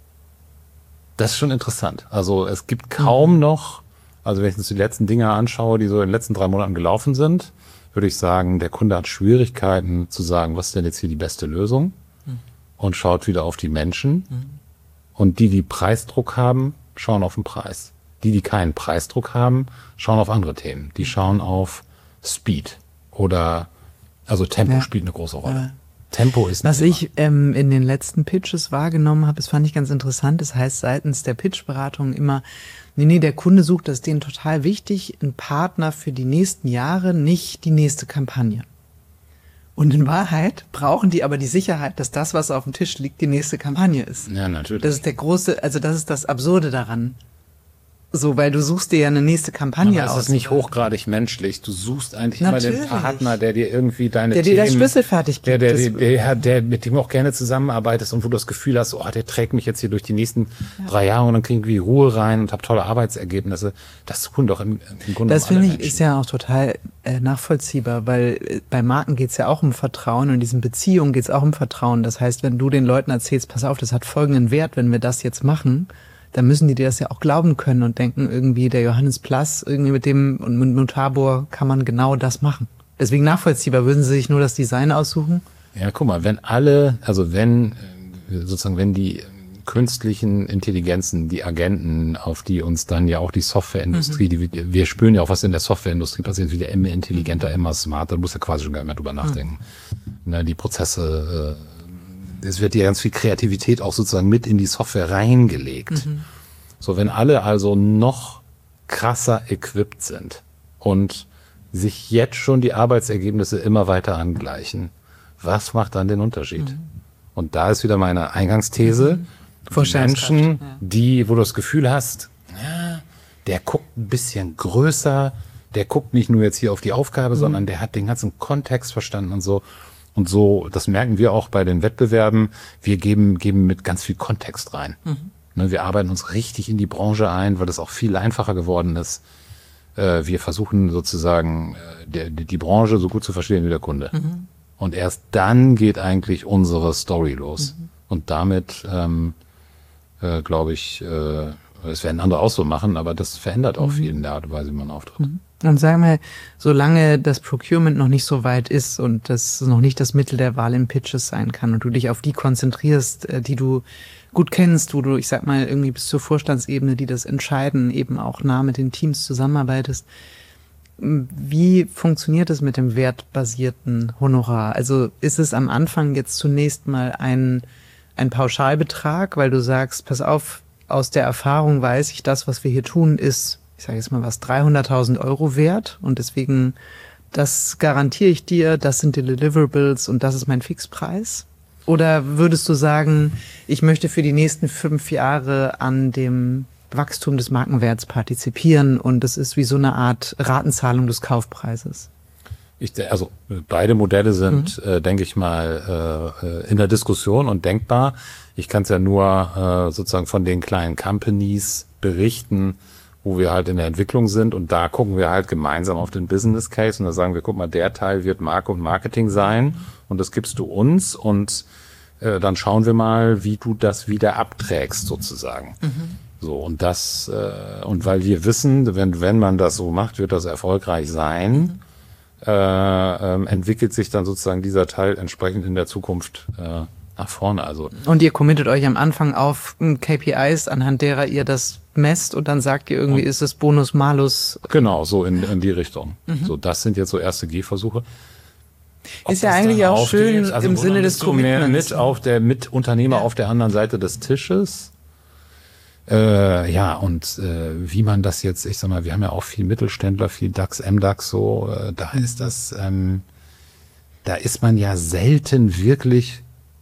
Das ist schon interessant. Also es gibt kaum mhm. noch, also wenn ich uns die letzten Dinge anschaue, die so in den letzten drei Monaten gelaufen sind, würde ich sagen, der Kunde hat Schwierigkeiten zu sagen, was ist denn jetzt hier die beste Lösung? Mhm. Und schaut wieder auf die Menschen. Mhm. Und die, die Preisdruck haben, schauen auf den Preis. Die, die keinen Preisdruck haben, schauen auf andere Themen. Die schauen auf Speed oder, also Tempo ja. spielt eine große Rolle. Ja. Tempo ist Was ich ähm, in den letzten Pitches wahrgenommen habe, das fand ich ganz interessant. Das heißt seitens der Pitchberatung immer, nee, nee, der Kunde sucht, das ist denen total wichtig, ein Partner für die nächsten Jahre, nicht die nächste Kampagne. Und in Wahrheit brauchen die aber die Sicherheit, dass das, was auf dem Tisch liegt, die nächste Kampagne ist. Ja, natürlich. Das ist der große, also das ist das Absurde daran. So, weil du suchst dir ja eine nächste Kampagne aus. Aber es ist nicht hochgradig menschlich. Du suchst eigentlich Natürlich. immer den Partner, der dir irgendwie deine der Themen... Der dir das schlüsselfertig gibt. Der, der, der, der, der, mit dem du auch gerne zusammenarbeitest und wo du das Gefühl hast, oh, der trägt mich jetzt hier durch die nächsten ja. drei Jahre und dann kriegen wir Ruhe rein und hab tolle Arbeitsergebnisse. Das tun doch im, im Grunde Das finde ich Menschen. Ist ja auch total äh, nachvollziehbar, weil äh, bei Marken geht's ja auch um Vertrauen und in diesen Beziehungen geht's auch um Vertrauen. Das heißt, wenn du den Leuten erzählst, pass auf, das hat folgenden Wert, wenn wir das jetzt machen, dann müssen die dir das ja auch glauben können und denken, irgendwie der Johannes Plass, irgendwie mit dem und mit Mutabor kann man genau das machen. Deswegen nachvollziehbar, würden Sie sich nur das Design aussuchen? Ja, guck mal, wenn alle, also wenn sozusagen, wenn die künstlichen Intelligenzen, die Agenten, auf die uns dann ja auch die Softwareindustrie, mhm. die, wir spüren ja auch, was in der Softwareindustrie passiert, wieder immer intelligenter, immer smarter, du musst ja quasi schon gar nicht mehr drüber nachdenken. Mhm. Ne, die Prozesse, äh, es wird ja ganz viel Kreativität auch sozusagen mit in die Software reingelegt. Mhm. So, wenn alle also noch krasser equipped sind und sich jetzt schon die Arbeitsergebnisse immer weiter angleichen, was macht dann den Unterschied? Mhm. Und da ist wieder meine Eingangsthese. Mhm. Menschen, ja. die, wo du das Gefühl hast, ja, der guckt ein bisschen größer, der guckt nicht nur jetzt hier auf die Aufgabe, mhm. sondern der hat den ganzen Kontext verstanden und so. Und so, das merken wir auch bei den Wettbewerben, wir geben, geben mit ganz viel Kontext rein. Mhm. Ne, wir arbeiten uns richtig in die Branche ein, weil das auch viel einfacher geworden ist. Äh, wir versuchen sozusagen äh, die, die Branche so gut zu verstehen wie der Kunde. Mhm. Und erst dann geht eigentlich unsere Story los. Mhm. Und damit, ähm, äh, glaube ich, äh, das werden andere auch so machen, aber das verändert auch mhm. viel in der Art und Weise, wie man auftritt. Mhm. Und sagen wir, solange das Procurement noch nicht so weit ist und das noch nicht das Mittel der Wahl in Pitches sein kann und du dich auf die konzentrierst, die du gut kennst, wo du, ich sag mal, irgendwie bis zur Vorstandsebene, die das entscheiden, eben auch nah mit den Teams zusammenarbeitest. Wie funktioniert es mit dem wertbasierten Honorar? Also ist es am Anfang jetzt zunächst mal ein, ein Pauschalbetrag, weil du sagst, pass auf, aus der Erfahrung weiß ich, das, was wir hier tun, ist, ich sage jetzt mal was, dreihunderttausend Euro wert und deswegen, das garantiere ich dir, das sind die Deliverables und das ist mein Fixpreis? Oder würdest du sagen, ich möchte für die nächsten fünf Jahre an dem Wachstum des Markenwerts partizipieren und das ist wie so eine Art Ratenzahlung des Kaufpreises? Ich, also beide Modelle sind, mhm. äh, denke ich mal, äh, in der Diskussion und denkbar. Ich kann es ja nur äh, sozusagen von den kleinen Companies berichten, wo wir halt in der Entwicklung sind und da gucken wir halt gemeinsam auf den Business Case und da sagen wir, guck mal, der Teil wird Marke und Marketing sein und das gibst du uns und äh, dann schauen wir mal, wie du das wieder abträgst sozusagen. Mhm. So und das äh, und weil wir wissen, wenn wenn man das so macht, wird das erfolgreich sein, mhm. äh, äh, entwickelt sich dann sozusagen dieser Teil entsprechend in der Zukunft äh, nach vorne. Also und ihr committet euch am Anfang auf K P Is, anhand derer ihr das messt und dann sagt ihr irgendwie, und ist es Bonus Malus? Genau, so in, in die Richtung. Mhm. So, das sind jetzt so erste Gehversuche. Ob ist ja eigentlich auch schön geht, also im Sinne des Commitments. Mit auf der mit Unternehmer ja. auf der anderen Seite des Tisches. Äh, ja, und äh, wie man das jetzt, ich sag mal, wir haben ja auch viel Mittelständler, viel DAX, M DAX, so, äh, da ist das, ähm, da ist man ja selten wirklich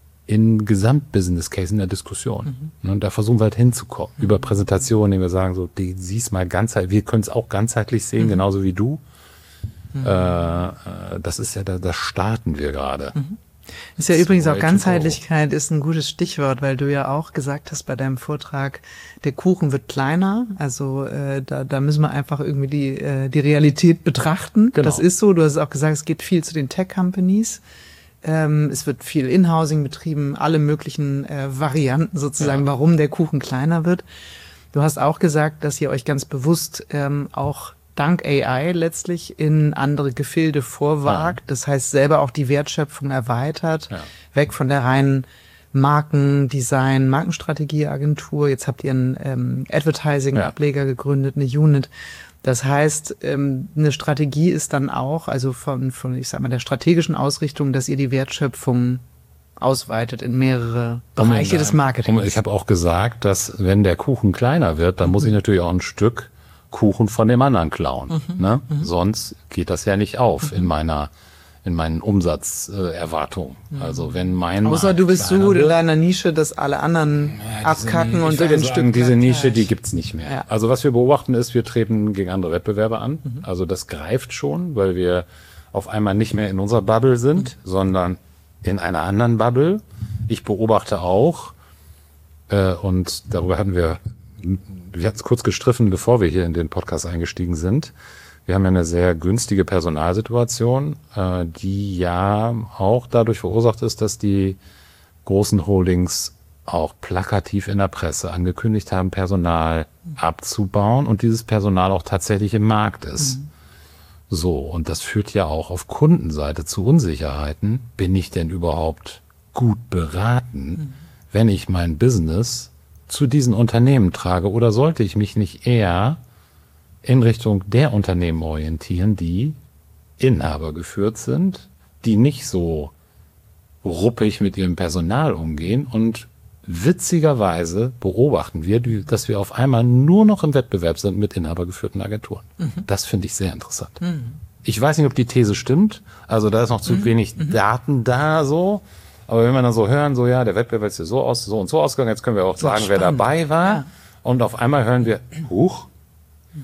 in Gesamtbusiness Case in der Diskussion. Mhm. Und da versuchen wir halt hinzukommen. Mhm. Über Präsentationen, indem wir sagen, so, die siehst mal ganzheitlich, wir können es auch ganzheitlich sehen, mhm. genauso wie du. Mhm. Äh, das ist ja, da, das starten wir gerade. Mhm. Ist ja übrigens auch Ganzheitlichkeit ist ein gutes Stichwort, weil du ja auch gesagt hast bei deinem Vortrag, der Kuchen wird kleiner, also äh, da, da müssen wir einfach irgendwie die, äh, die Realität betrachten. Genau. Das ist so, du hast auch gesagt, es geht viel zu den Tech-Companies. Ähm, es wird viel Inhousing betrieben, alle möglichen äh, Varianten sozusagen, ja. warum der Kuchen kleiner wird. Du hast auch gesagt, dass ihr euch ganz bewusst ähm, auch dank A I letztlich in andere Gefilde vorwagt. Ja. Das heißt, selber auch die Wertschöpfung erweitert, ja. weg von der reinen Markendesign, Markenstrategieagentur. Jetzt habt ihr einen ähm, Advertising-Ableger ja. gegründet, eine Unit. Das heißt, ähm, eine Strategie ist dann auch, also von, von, ich sag mal, der strategischen Ausrichtung, dass ihr die Wertschöpfung ausweitet in mehrere Bereiche des Marketings. Ich habe auch gesagt, dass wenn der Kuchen kleiner wird, dann muss ich natürlich auch ein Stück Kuchen von dem anderen klauen. Mhm, ne? Mhm. Sonst geht das ja nicht auf mhm. in meiner in meinen Umsatzerwartungen. Äh, mhm. Also wenn mein Außer Markt du bist so gut in deiner Nische, dass alle anderen ja, abkacken Nische, und so den Stück. Diese Nische, die gibt's nicht mehr. Ja. Also was wir beobachten ist, wir treten gegen andere Wettbewerber an. Mhm. Also das greift schon, weil wir auf einmal nicht mehr in unserer Bubble sind, mhm. sondern in einer anderen Bubble. Ich beobachte auch, äh, und darüber hatten wir Wir hatten es kurz gestriffen, bevor wir hier in den Podcast eingestiegen sind. Wir haben ja eine sehr günstige Personalsituation, äh, die ja auch dadurch verursacht ist, dass die großen Holdings auch plakativ in der Presse angekündigt haben, Personal abzubauen und dieses Personal auch tatsächlich im Markt ist. Mhm. So, und das führt ja auch auf Kundenseite zu Unsicherheiten. Bin ich denn überhaupt gut beraten, mhm. wenn ich mein Business zu diesen Unternehmen trage, oder sollte ich mich nicht eher in Richtung der Unternehmen orientieren, die Inhaber geführt sind, die nicht so ruppig mit ihrem Personal umgehen, und witzigerweise beobachten wir, dass wir auf einmal nur noch im Wettbewerb sind mit inhabergeführten Agenturen. Mhm. Das finde ich sehr interessant. Mhm. Ich weiß nicht, ob die These stimmt, also da ist noch zu mhm. wenig mhm. Daten da so. Aber wenn wir dann so hören, so ja, der Wettbewerb ist ja so aus, so und so ausgegangen, jetzt können wir auch sagen, wer dabei war. Ja. Und auf einmal hören wir, huch,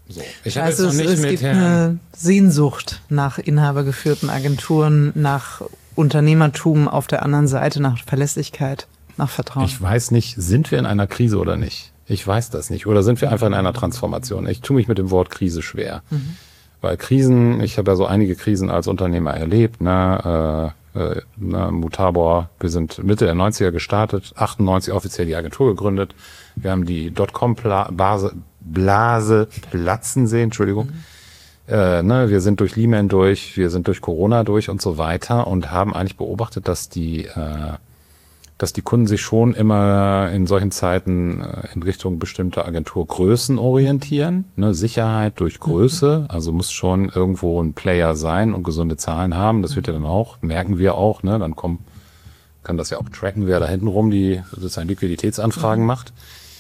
So. Ich habe also jetzt noch es, nicht es mit gibt Herrn eine Sehnsucht nach inhabergeführten Agenturen, nach Unternehmertum auf der anderen Seite, nach Verlässlichkeit, nach Vertrauen. Ich weiß nicht, sind wir in einer Krise oder nicht? Ich weiß das nicht. Oder sind wir einfach in einer Transformation? Ich tue mich mit dem Wort Krise schwer. Mhm. Weil Krisen, ich habe ja so einige Krisen als Unternehmer erlebt, ne, äh, äh, ne, Mutabor, wir sind Mitte der neunziger gestartet, achtundneunzig offiziell die Agentur gegründet. Wir haben die Dotcom-Blase Blase platzen sehen, Entschuldigung. Mhm. Äh, ne, wir sind durch Lehman durch, wir sind durch Corona durch und so weiter und haben eigentlich beobachtet, dass die äh, dass die Kunden sich schon immer in solchen Zeiten in Richtung bestimmter Agenturgrößen orientieren. Ne, Sicherheit durch Größe, also muss schon irgendwo ein Player sein und gesunde Zahlen haben. Das wird ja dann auch, merken wir auch, ne, dann kommen, kann das ja auch tracken, wer da hinten rum die sozusagen Liquiditätsanfragen macht.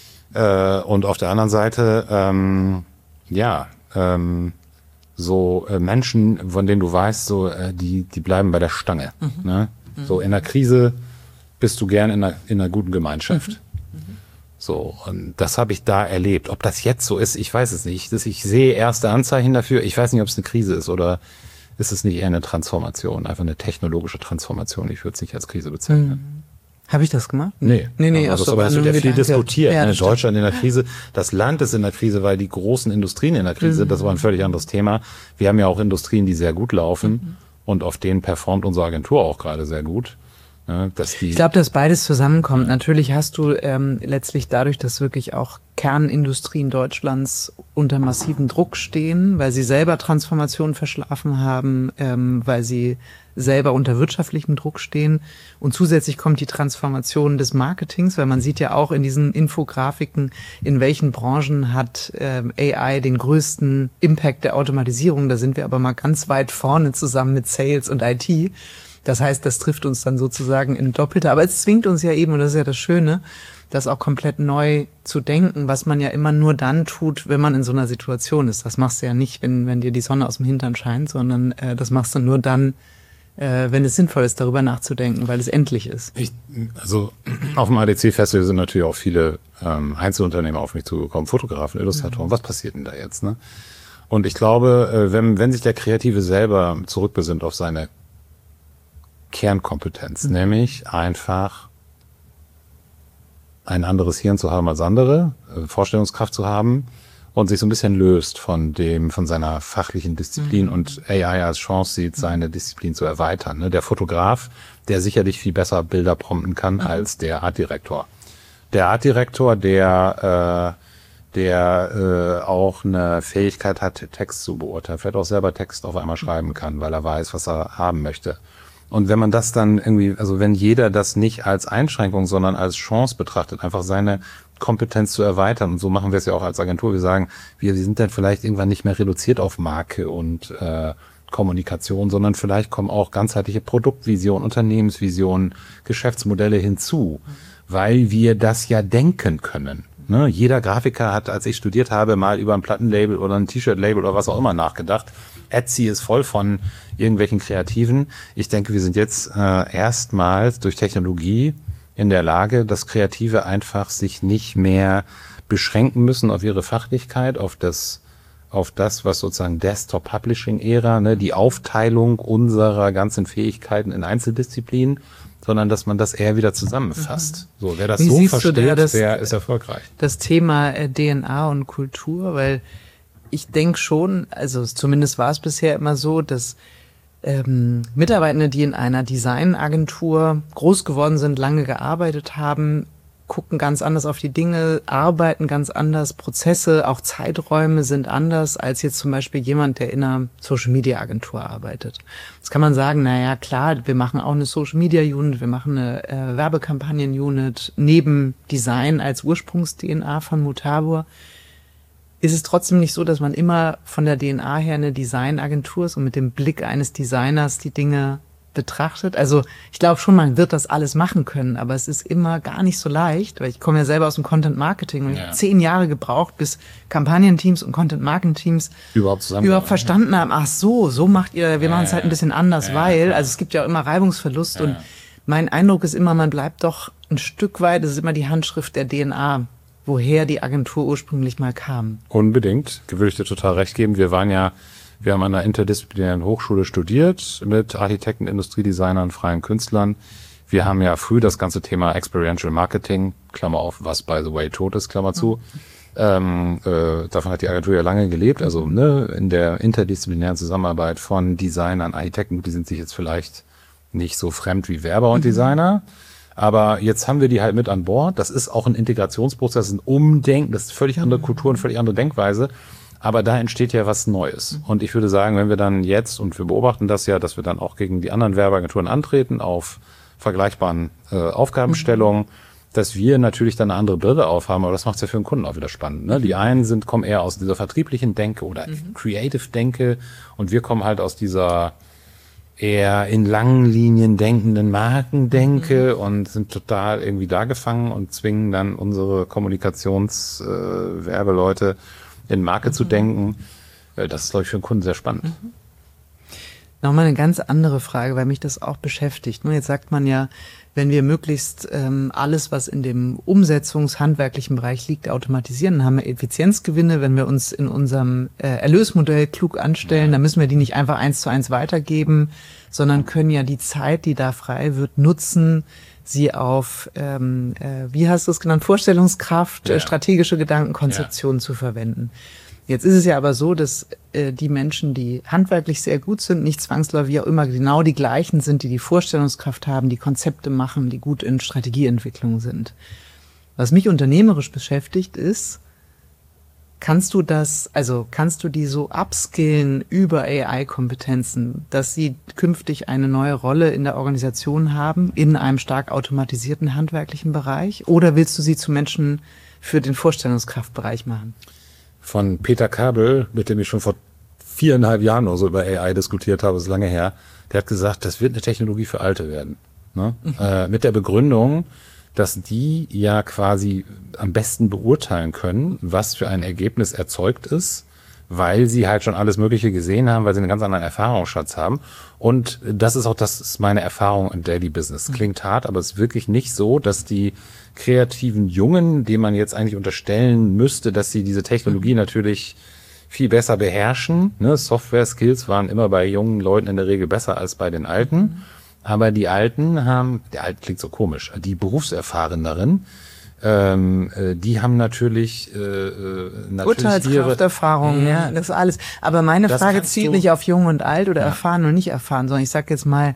Äh, und auf der anderen Seite, ähm, ja, ähm, so äh, Menschen, von denen du weißt, so äh, die die bleiben bei der Stange. Mhm. Ne? Mhm. So in der Krise bist du gern in einer, in einer guten Gemeinschaft. Mhm. Mhm. So, und das habe ich da erlebt. Ob das jetzt so ist, ich weiß es nicht. Das, ich sehe erste Anzeichen dafür. Ich weiß nicht, ob es eine Krise ist oder ist es nicht eher eine Transformation, einfach eine technologische Transformation. Ich würde es nicht als Krise bezeichnen. Mhm. Habe ich das gemacht? Nee. Nee, nee, also, so, aber es wird ja viel diskutiert. Ja, ne? Deutschland in der Krise, das Land ist in der Krise, weil die großen Industrien in der Krise, mhm. das war ein völlig anderes Thema. Wir haben ja auch Industrien, die sehr gut laufen mhm. und auf denen performt unsere Agentur auch gerade sehr gut. Dass die ich glaube, dass beides zusammenkommt. Natürlich hast du ähm, letztlich dadurch, dass wirklich auch Kernindustrien Deutschlands unter massiven Druck stehen, weil sie selber Transformationen verschlafen haben, ähm, weil sie selber unter wirtschaftlichem Druck stehen. Und zusätzlich kommt die Transformation des Marketings, weil man sieht ja auch in diesen Infografiken, in welchen Branchen hat ähm, A I den größten Impact der Automatisierung. Da sind wir aber mal ganz weit vorne zusammen mit Sales und I T. Das heißt, das trifft uns dann sozusagen in Doppelte. Aber es zwingt uns ja eben, und das ist ja das Schöne, das auch komplett neu zu denken, was man ja immer nur dann tut, wenn man in so einer Situation ist. Das machst du ja nicht, wenn wenn dir die Sonne aus dem Hintern scheint, sondern äh, das machst du nur dann, äh, wenn es sinnvoll ist, darüber nachzudenken, weil es endlich ist. Ich, also auf dem A D C-Festival sind natürlich auch viele ähm, Einzelunternehmer auf mich zugekommen, Fotografen, Illustratoren. Mhm. Was passiert denn da jetzt? Ne? Und ich glaube, äh, wenn, wenn sich der Kreative selber zurückbesinnt auf seine Kernkompetenz, mhm. nämlich einfach ein anderes Hirn zu haben als andere, Vorstellungskraft zu haben und sich so ein bisschen löst von dem, von seiner fachlichen Disziplin mhm. und A I als Chance sieht, seine Disziplin zu erweitern. Ne? Der Fotograf, der sicherlich viel besser Bilder prompten kann mhm. als der Artdirektor. Der Artdirektor, der äh, der äh, auch eine Fähigkeit hat, Text zu beurteilen, vielleicht auch selber Text auf einmal schreiben kann, weil er weiß, was er haben möchte. Und wenn man das dann irgendwie, also wenn jeder das nicht als Einschränkung, sondern als Chance betrachtet, einfach seine Kompetenz zu erweitern, und so machen wir es ja auch als Agentur, wir sagen, wir, wir sind dann vielleicht irgendwann nicht mehr reduziert auf Marke und äh, Kommunikation, sondern vielleicht kommen auch ganzheitliche Produktvisionen, Unternehmensvisionen, Geschäftsmodelle hinzu, weil wir das ja denken können. Ne? Jeder Grafiker hat, als ich studiert habe, mal über ein Plattenlabel oder ein T-Shirt-Label oder was auch immer nachgedacht. Etsy ist voll von irgendwelchen Kreativen. Ich denke, wir sind jetzt äh, erstmals durch Technologie in der Lage, dass Kreative einfach sich nicht mehr beschränken müssen auf ihre Fachlichkeit, auf das, auf das, was sozusagen Desktop-Publishing-Ära, ne, die Aufteilung unserer ganzen Fähigkeiten in Einzeldisziplinen, sondern dass man das eher wieder zusammenfasst. Mhm. So, wer das Wie so siehst versteht, du da das, der ist erfolgreich. Das Thema äh, D N A und Kultur, weil ich denke schon, also zumindest war es bisher immer so, dass ähm, Mitarbeitende, die in einer Designagentur groß geworden sind, lange gearbeitet haben, gucken ganz anders auf die Dinge, arbeiten ganz anders, Prozesse, auch Zeiträume sind anders als jetzt zum Beispiel jemand, der in einer Social-Media-Agentur arbeitet. Jetzt kann man sagen, naja, klar, wir machen auch eine Social-Media-Unit, wir machen eine äh, Werbekampagnen-Unit neben Design als Ursprungs-D N A von Mutabor. Ist es trotzdem nicht so, dass man immer von der D N A her eine Designagentur ist und mit dem Blick eines Designers die Dinge betrachtet? Also ich glaube schon, man wird das alles machen können, aber es ist immer gar nicht so leicht, weil ich komme ja selber aus dem Content Marketing und ja. ich habe zehn Jahre gebraucht, bis Kampagnenteams und Content Marketing Teams überhaupt, zusammen überhaupt verstanden haben, ach so, so macht ihr, wir ja, machen es halt ein bisschen anders, ja, weil, klar. also es gibt ja auch immer Reibungsverlust ja. und mein Eindruck ist immer, man bleibt doch ein Stück weit, das ist immer die Handschrift der D N A woher die Agentur ursprünglich mal kam. Unbedingt, würde ich dir total recht geben. Wir waren ja, wir haben an einer interdisziplinären Hochschule studiert mit Architekten, Industriedesignern, freien Künstlern. Wir haben ja früh das ganze Thema Experiential Marketing, Klammer auf, was by the way tot ist, Klammer zu. Mhm. Ähm, äh, davon hat die Agentur ja lange gelebt, also ne, in der interdisziplinären Zusammenarbeit von Designern, Architekten, die sind sich jetzt vielleicht nicht so fremd wie Werber und mhm. Designer, aber jetzt haben wir die halt mit an Bord. Das ist auch ein Integrationsprozess, ein Umdenken, das ist völlig andere Kultur und völlig andere Denkweise, aber da entsteht ja was Neues. Mhm. Und ich würde sagen, wenn wir dann jetzt, und wir beobachten das ja, dass wir dann auch gegen die anderen Werbeagenturen antreten auf vergleichbaren äh, Aufgabenstellungen, mhm. dass wir natürlich dann eine andere Brille aufhaben, aber das macht es ja für den Kunden auch wieder spannend. Ne? Die einen sind kommen eher aus dieser vertrieblichen Denke oder mhm. Creative-Denke und wir kommen halt aus dieser eher in langen Linien denkenden Markendenke mhm. und sind total irgendwie da gefangen und zwingen dann unsere Kommunikationswerbeleute äh, in Marke mhm. zu denken. Das ist, glaube ich, für den Kunden sehr spannend. Mhm. Nochmal eine ganz andere Frage, weil mich das auch beschäftigt. Jetzt sagt man ja, wenn wir möglichst ähm, alles, was in dem umsetzungshandwerklichen Bereich liegt, automatisieren, dann haben wir Effizienzgewinne. Wenn wir uns in unserem äh, Erlösmodell klug anstellen, dann müssen wir die nicht einfach eins zu eins weitergeben, sondern können ja die Zeit, die da frei wird, nutzen, sie auf, ähm, äh, wie hast du es genannt, Vorstellungskraft, ja. äh, strategische Gedankenkonzeption ja. zu verwenden. Jetzt ist es ja aber so, dass äh, die Menschen, die handwerklich sehr gut sind, nicht zwangsläufig auch immer genau die gleichen sind, die die Vorstellungskraft haben, die Konzepte machen, die gut in Strategieentwicklung sind. Was mich unternehmerisch beschäftigt ist, kannst du das, also kannst du die so upskillen über A I-Kompetenzen, dass sie künftig eine neue Rolle in der Organisation haben, in einem stark automatisierten handwerklichen Bereich? Oder willst du sie zu Menschen für den Vorstellungskraftbereich machen? Von Peter Kabel, mit dem ich schon vor viereinhalb Jahren oder so über A I diskutiert habe, das ist lange her, der hat gesagt, das wird eine Technologie für Alte werden. Ne? Mhm. Äh, mit der Begründung, dass die ja quasi am besten beurteilen können, was für ein Ergebnis erzeugt ist, weil sie halt schon alles Mögliche gesehen haben, weil sie einen ganz anderen Erfahrungsschatz haben. Und das ist auch, das ist meine Erfahrung im Daily Business. Klingt hart, aber es ist wirklich nicht so, dass die kreativen Jungen, denen man jetzt eigentlich unterstellen müsste, dass sie diese Technologie natürlich viel besser beherrschen. Ne? Software-Skills waren immer bei jungen Leuten in der Regel besser als bei den Alten. Aber die Alten haben, der Alt klingt so komisch, die Berufserfahreneren, ähm, die haben natürlich, äh, natürlich Urteilskraft, Erfahrung, ja, das ist alles. Aber meine Frage zielt nicht auf jung und alt oder ja. erfahren und nicht erfahren, sondern ich sage jetzt mal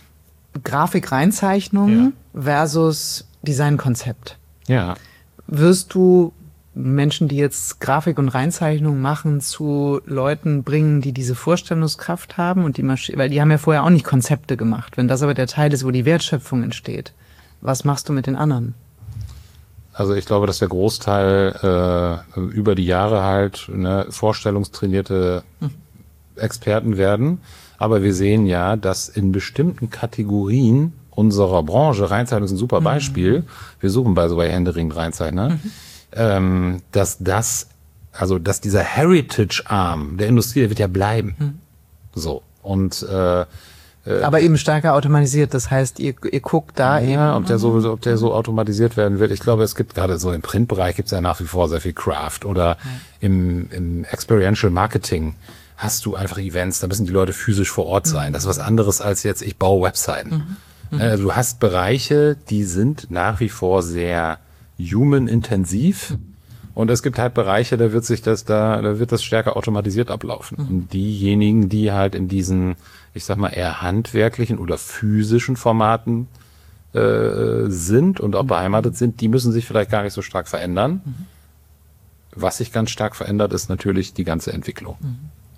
Grafik-Reinzeichnung ja. versus Designkonzept. Ja. Wirst du Menschen, die jetzt Grafik und Reinzeichnung machen, zu Leuten bringen, die diese Vorstellungskraft haben und die Maschine, weil die haben ja vorher auch nicht Konzepte gemacht. Wenn das aber der Teil ist, wo die Wertschöpfung entsteht, was machst du mit den anderen? Also ich glaube, dass der Großteil äh, über die Jahre halt ne, vorstellungstrainierte hm. Experten werden. Aber wir sehen ja, dass in bestimmten Kategorien unserer Branche, Reinzeichnung ist ein super Beispiel, mhm. wir suchen by the way händeringend Reinzeichner, mhm. ähm, dass das, also dass dieser Heritage-Arm der Industrie, der wird ja bleiben. Mhm. So. Und äh, aber eben stärker automatisiert, das heißt, ihr, ihr guckt da ja, eben. Ja, ob der so, ob der so automatisiert werden wird. Ich glaube, es gibt gerade so im Printbereich gibt es ja nach wie vor sehr viel Craft oder ja. im, im Experiential Marketing hast du einfach Events, da müssen die Leute physisch vor Ort sein. Mhm. Das ist was anderes als jetzt, ich baue Webseiten. Mhm. Mhm. Also du hast Bereiche, die sind nach wie vor sehr human-intensiv. Mhm. Und es gibt halt Bereiche, da wird sich das, da, da wird das stärker automatisiert ablaufen. Mhm. Und diejenigen, die halt in diesen, ich sag mal, eher handwerklichen oder physischen Formaten äh, sind und auch mhm. beheimatet sind, die müssen sich vielleicht gar nicht so stark verändern. Mhm. Was sich ganz stark verändert, ist natürlich die ganze Entwicklung. Mhm.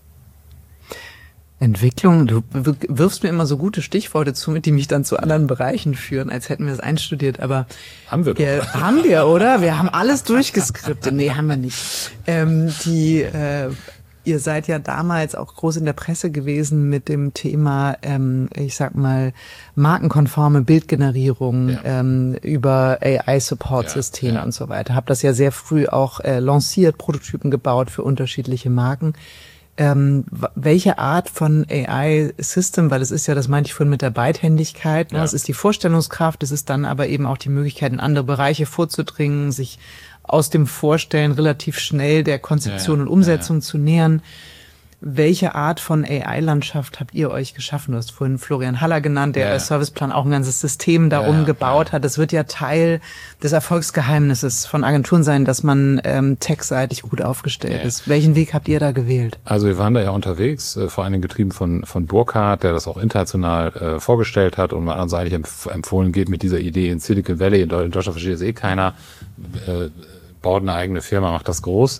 Entwicklung, du wirfst mir immer so gute Stichworte zu, mit die mich dann zu anderen Bereichen führen, als hätten wir es einstudiert, aber haben wir doch. Wir, haben wir, oder? Wir haben alles durchgeskriptet. Nee, haben wir nicht. Ähm, die, äh, ihr seid ja damals auch groß in der Presse gewesen mit dem Thema, ähm, ich sag mal, markenkonforme Bildgenerierung ja. ähm, über A I-Support-Systeme ja, ja. und so weiter. Habt das ja sehr früh auch äh, lanciert, Prototypen gebaut für unterschiedliche Marken. Ähm, welche Art von A I-System, weil es ist ja, das meinte ich vorhin mit der Beidhändigkeit, ne? Ja. Es ist die Vorstellungskraft, es ist dann aber eben auch die Möglichkeit, in andere Bereiche vorzudringen, sich aus dem Vorstellen relativ schnell der Konzeption Ja, ja. und Umsetzung Ja, ja. zu nähern. Welche Art von A I-Landschaft habt ihr euch geschaffen? Du hast vorhin Florian Haller genannt, der Ja, bei ja. Serviceplan auch ein ganzes System darum Ja, ja, gebaut ja. hat. Das wird ja Teil des Erfolgsgeheimnisses von Agenturen sein, dass man ähm, techseitig gut aufgestellt Ja, ja. ist. Welchen Weg habt ihr da gewählt? Also wir waren da ja unterwegs, äh, vor allen Dingen getrieben von von Burkhardt, der das auch international äh, vorgestellt hat und mal seitlich empf empfohlen geht mit dieser Idee in Silicon Valley. In Deutschland versteht es eh keiner. Äh, baut eine eigene Firma, macht das groß.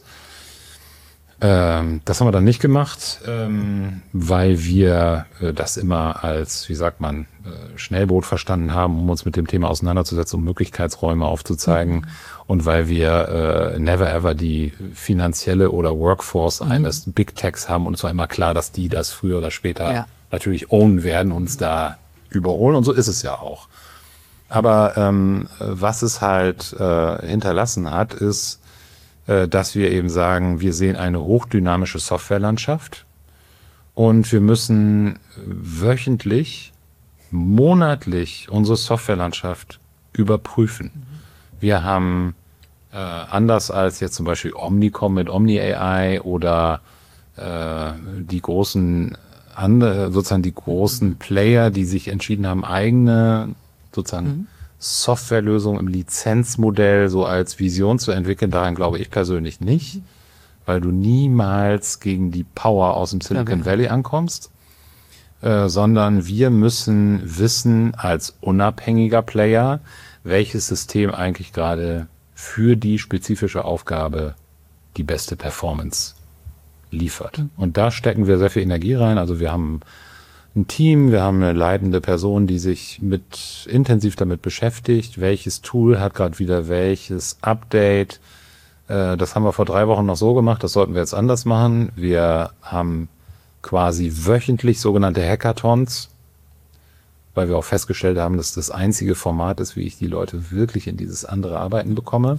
Ähm, das haben wir dann nicht gemacht, ähm, weil wir äh, das immer als, wie sagt man, äh, Schnellboot verstanden haben, um uns mit dem Thema auseinanderzusetzen, um Möglichkeitsräume aufzuzeigen mhm. und weil wir äh, never ever die finanzielle oder Workforce mhm. eines Big Techs haben und es war immer klar, dass die das früher oder später ja. natürlich ownen werden, uns da überholen und so ist es ja auch. Aber ähm, was es halt äh, hinterlassen hat, ist, dass wir eben sagen, wir sehen eine hochdynamische Softwarelandschaft und wir müssen wöchentlich, monatlich unsere Softwarelandschaft überprüfen. Wir haben äh, anders als jetzt zum Beispiel Omnicom mit Omni A I oder äh, die großen andere, sozusagen die großen Player, die sich entschieden haben, eigene sozusagen mhm. Softwarelösung im Lizenzmodell so als Vision zu entwickeln, daran glaube ich persönlich nicht, weil du niemals gegen die Power aus dem Silicon ja, Valley ankommst, äh, sondern wir müssen wissen als unabhängiger Player, welches System eigentlich gerade für die spezifische Aufgabe die beste Performance liefert. Mhm. Und da stecken wir sehr viel Energie rein. Also wir haben ein Team, wir haben eine leitende Person, die sich mit intensiv damit beschäftigt, welches Tool hat gerade wieder welches Update. Äh, das haben wir vor drei Wochen noch so gemacht, das sollten wir jetzt anders machen. Wir haben quasi wöchentlich sogenannte Hackathons, weil wir auch festgestellt haben, dass das einzige Format ist, wie ich die Leute wirklich in dieses andere Arbeiten bekomme,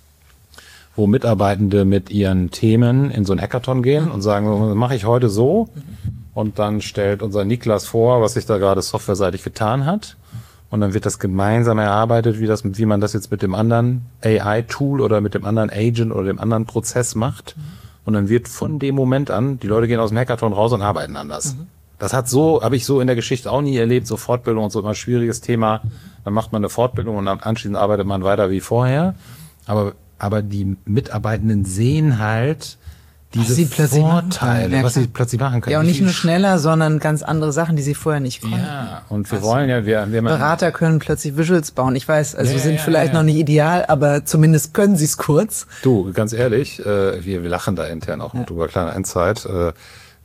wo Mitarbeitende mit ihren Themen in so ein Hackathon gehen und sagen, mache ich heute so. Und dann stellt unser Niklas vor, was sich da gerade softwareseitig getan hat. Und dann wird das gemeinsam erarbeitet, wie das, wie man das jetzt mit dem anderen A I-Tool oder mit dem anderen Agent oder dem anderen Prozess macht. Und dann wird von dem Moment an, die Leute gehen aus dem Hackathon raus und arbeiten anders. Mhm. Das hat so, habe ich so in der Geschichte auch nie erlebt, so Fortbildung und so immer ein schwieriges Thema. Dann macht man eine Fortbildung und anschließend arbeitet man weiter wie vorher. Aber, aber die Mitarbeitenden sehen halt, diese sie plötzlich Vorteile, ja, was sie plötzlich machen können. Ja, und nicht nur schneller, sondern ganz andere Sachen, die sie vorher nicht konnten. Ja, und wir also, wollen ja, wir, wir Berater können plötzlich Visuals bauen. Ich weiß, also ja, sind ja, vielleicht ja. noch nicht ideal, aber zumindest können sie es kurz. Du, ganz ehrlich, äh, wir, wir lachen da intern auch ja. drüber, kleine Endzeit. Äh,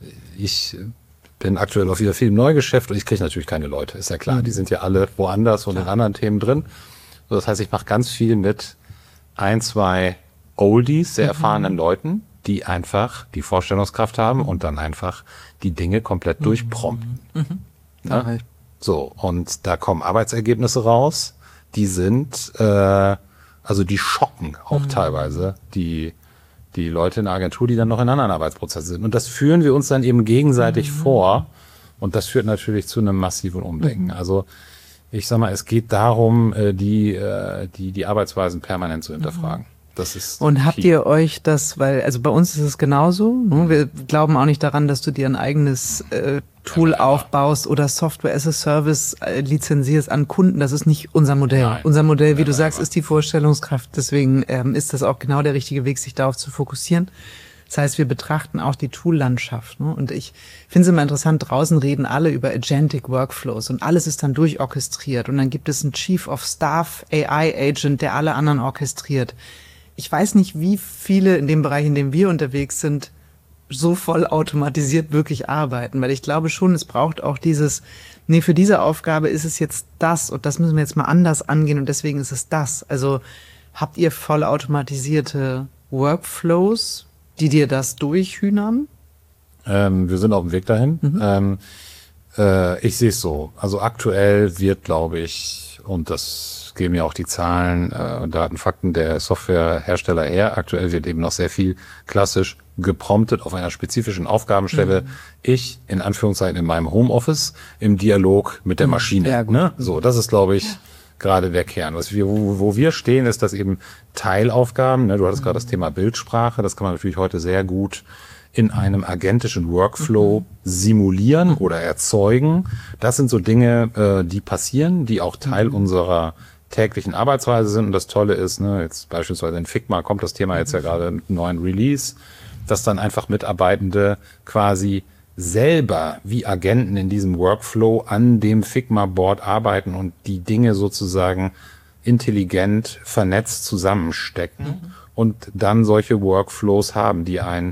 ich bin aktuell auch wieder viel im Neugeschäft und ich kriege natürlich keine Leute, ist ja klar. Mhm. Die sind ja alle woanders und in anderen Themen drin. So, das heißt, ich mache ganz viel mit ein, zwei Oldies, sehr erfahrenen mhm. Leuten, die einfach die Vorstellungskraft haben und dann einfach die Dinge komplett durchprompten. Mhm. Ja? Okay. So, und da kommen Arbeitsergebnisse raus, die sind, äh, also die schocken auch mhm. teilweise die die Leute in der Agentur, die dann noch in anderen Arbeitsprozessen sind. Und das führen wir uns dann eben gegenseitig mhm. vor und das führt natürlich zu einem massiven Umdenken. Mhm. Also ich sag mal, es geht darum, die die die Arbeitsweisen permanent zu hinterfragen. Mhm. Das ist und habt ihr euch das, weil, also bei uns ist es genauso, ne? Wir glauben auch nicht daran, dass du dir ein eigenes äh, Tool ja, aufbaust oder Software as a Service äh, lizenzierst an Kunden. Das ist nicht unser Modell. Nein. Unser Modell, wie ja, du sagst, aber. ist die Vorstellungskraft. Deswegen ähm, ist das auch genau der richtige Weg, sich darauf zu fokussieren. Das heißt, wir betrachten auch die Tool-Landschaft. Ne? Und ich finde es immer interessant, draußen reden alle über Agentic Workflows und alles ist dann durchorchestriert. Und dann gibt es einen Chief of Staff A I-Agent, der alle anderen orchestriert. Ich weiß nicht, wie viele in dem Bereich, in dem wir unterwegs sind, so voll automatisiert wirklich arbeiten. Weil ich glaube schon, es braucht auch dieses, nee, für diese Aufgabe ist es jetzt das und das müssen wir jetzt mal anders angehen und deswegen ist es das. Also habt ihr voll automatisierte Workflows, die dir das durchhühnern? Ähm, wir sind auf dem Weg dahin. Mhm. Ähm, äh, ich sehe es so. Also aktuell wird, glaube ich, und das geben ja auch die Zahlen, äh, Daten, Fakten der Softwarehersteller her. Aktuell wird eben noch sehr viel klassisch gepromptet auf einer spezifischen Aufgabenstelle. Mhm. Ich, in Anführungszeichen, in meinem Homeoffice, im Dialog mit der Maschine. Ja, ne? So, das ist, glaube ich, ja. gerade der Kern. Was wir, wo, wo wir stehen, ist, dass eben Teilaufgaben, ne, du hattest mhm. gerade das Thema Bildsprache, das kann man natürlich heute sehr gut in einem agentischen Workflow mhm. simulieren mhm. oder erzeugen. Das sind so Dinge, äh, die passieren, die auch Teil mhm. unserer täglichen Arbeitsweise sind. Und das Tolle ist, ne, jetzt beispielsweise in Figma kommt das Thema jetzt ja gerade mit einem neuen Release, dass dann einfach Mitarbeitende quasi selber wie Agenten in diesem Workflow an dem Figma-Board arbeiten und die Dinge sozusagen intelligent vernetzt zusammenstecken mhm. und dann solche Workflows haben, die ein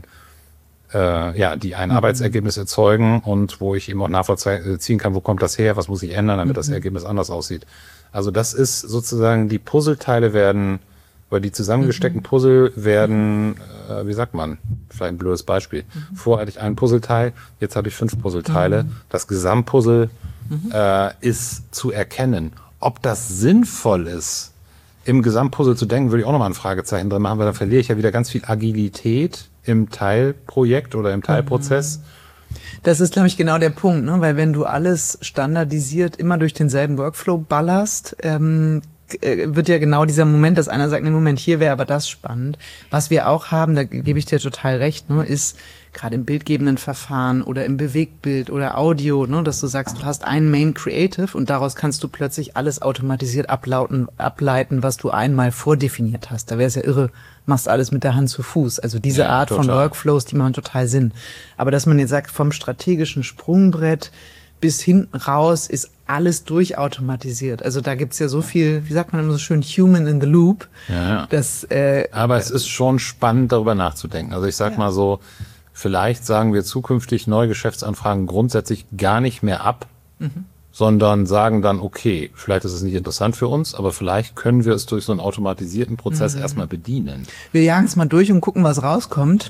Äh, ja, die ein mhm. Arbeitsergebnis erzeugen und wo ich eben auch nachvollziehen kann, wo kommt das her, was muss ich ändern, damit mhm. das Ergebnis anders aussieht. Also das ist sozusagen, die Puzzleteile werden, oder die zusammengesteckten mhm. Puzzle werden, äh, wie sagt man, vielleicht ein blödes Beispiel. Mhm. Vorher hatte ich ein Puzzleteil, jetzt habe ich fünf Puzzleteile. Mhm. Das Gesamtpuzzle mhm. äh, ist zu erkennen. Ob das sinnvoll ist, im Gesamtpuzzle zu denken, würde ich auch nochmal ein Fragezeichen drin machen, weil dann verliere ich ja wieder ganz viel Agilität im Teilprojekt oder im Teilprozess. Das ist, glaube ich, genau der Punkt, ne? Weil wenn du alles standardisiert immer durch denselben Workflow ballerst, ähm, wird ja genau dieser Moment, dass einer sagt, nee, Moment, hier wäre aber das spannend. Was wir auch haben, da gebe ich dir total recht, ne, ist gerade im bildgebenden Verfahren oder im Bewegtbild oder Audio, ne, dass du sagst, du hast einen Main Creative und daraus kannst du plötzlich alles automatisiert ablauten, ableiten, was du einmal vordefiniert hast. Da wäre es ja irre, machst alles mit der Hand zu Fuß. Also diese ja, Art total. Von Workflows, die machen total Sinn. Aber dass man jetzt sagt, vom strategischen Sprungbrett bis hinten raus ist alles durchautomatisiert. Also da gibt's ja so viel, wie sagt man immer so schön, human in the loop. Ja, ja. Dass, äh, Aber es ist schon spannend, darüber nachzudenken. Also ich sag ja. mal so, vielleicht sagen wir zukünftig neue Geschäftsanfragen grundsätzlich gar nicht mehr ab, mhm. sondern sagen dann, okay, vielleicht ist es nicht interessant für uns, aber vielleicht können wir es durch so einen automatisierten Prozess mhm. erstmal bedienen. Wir jagen es mal durch und gucken, was rauskommt.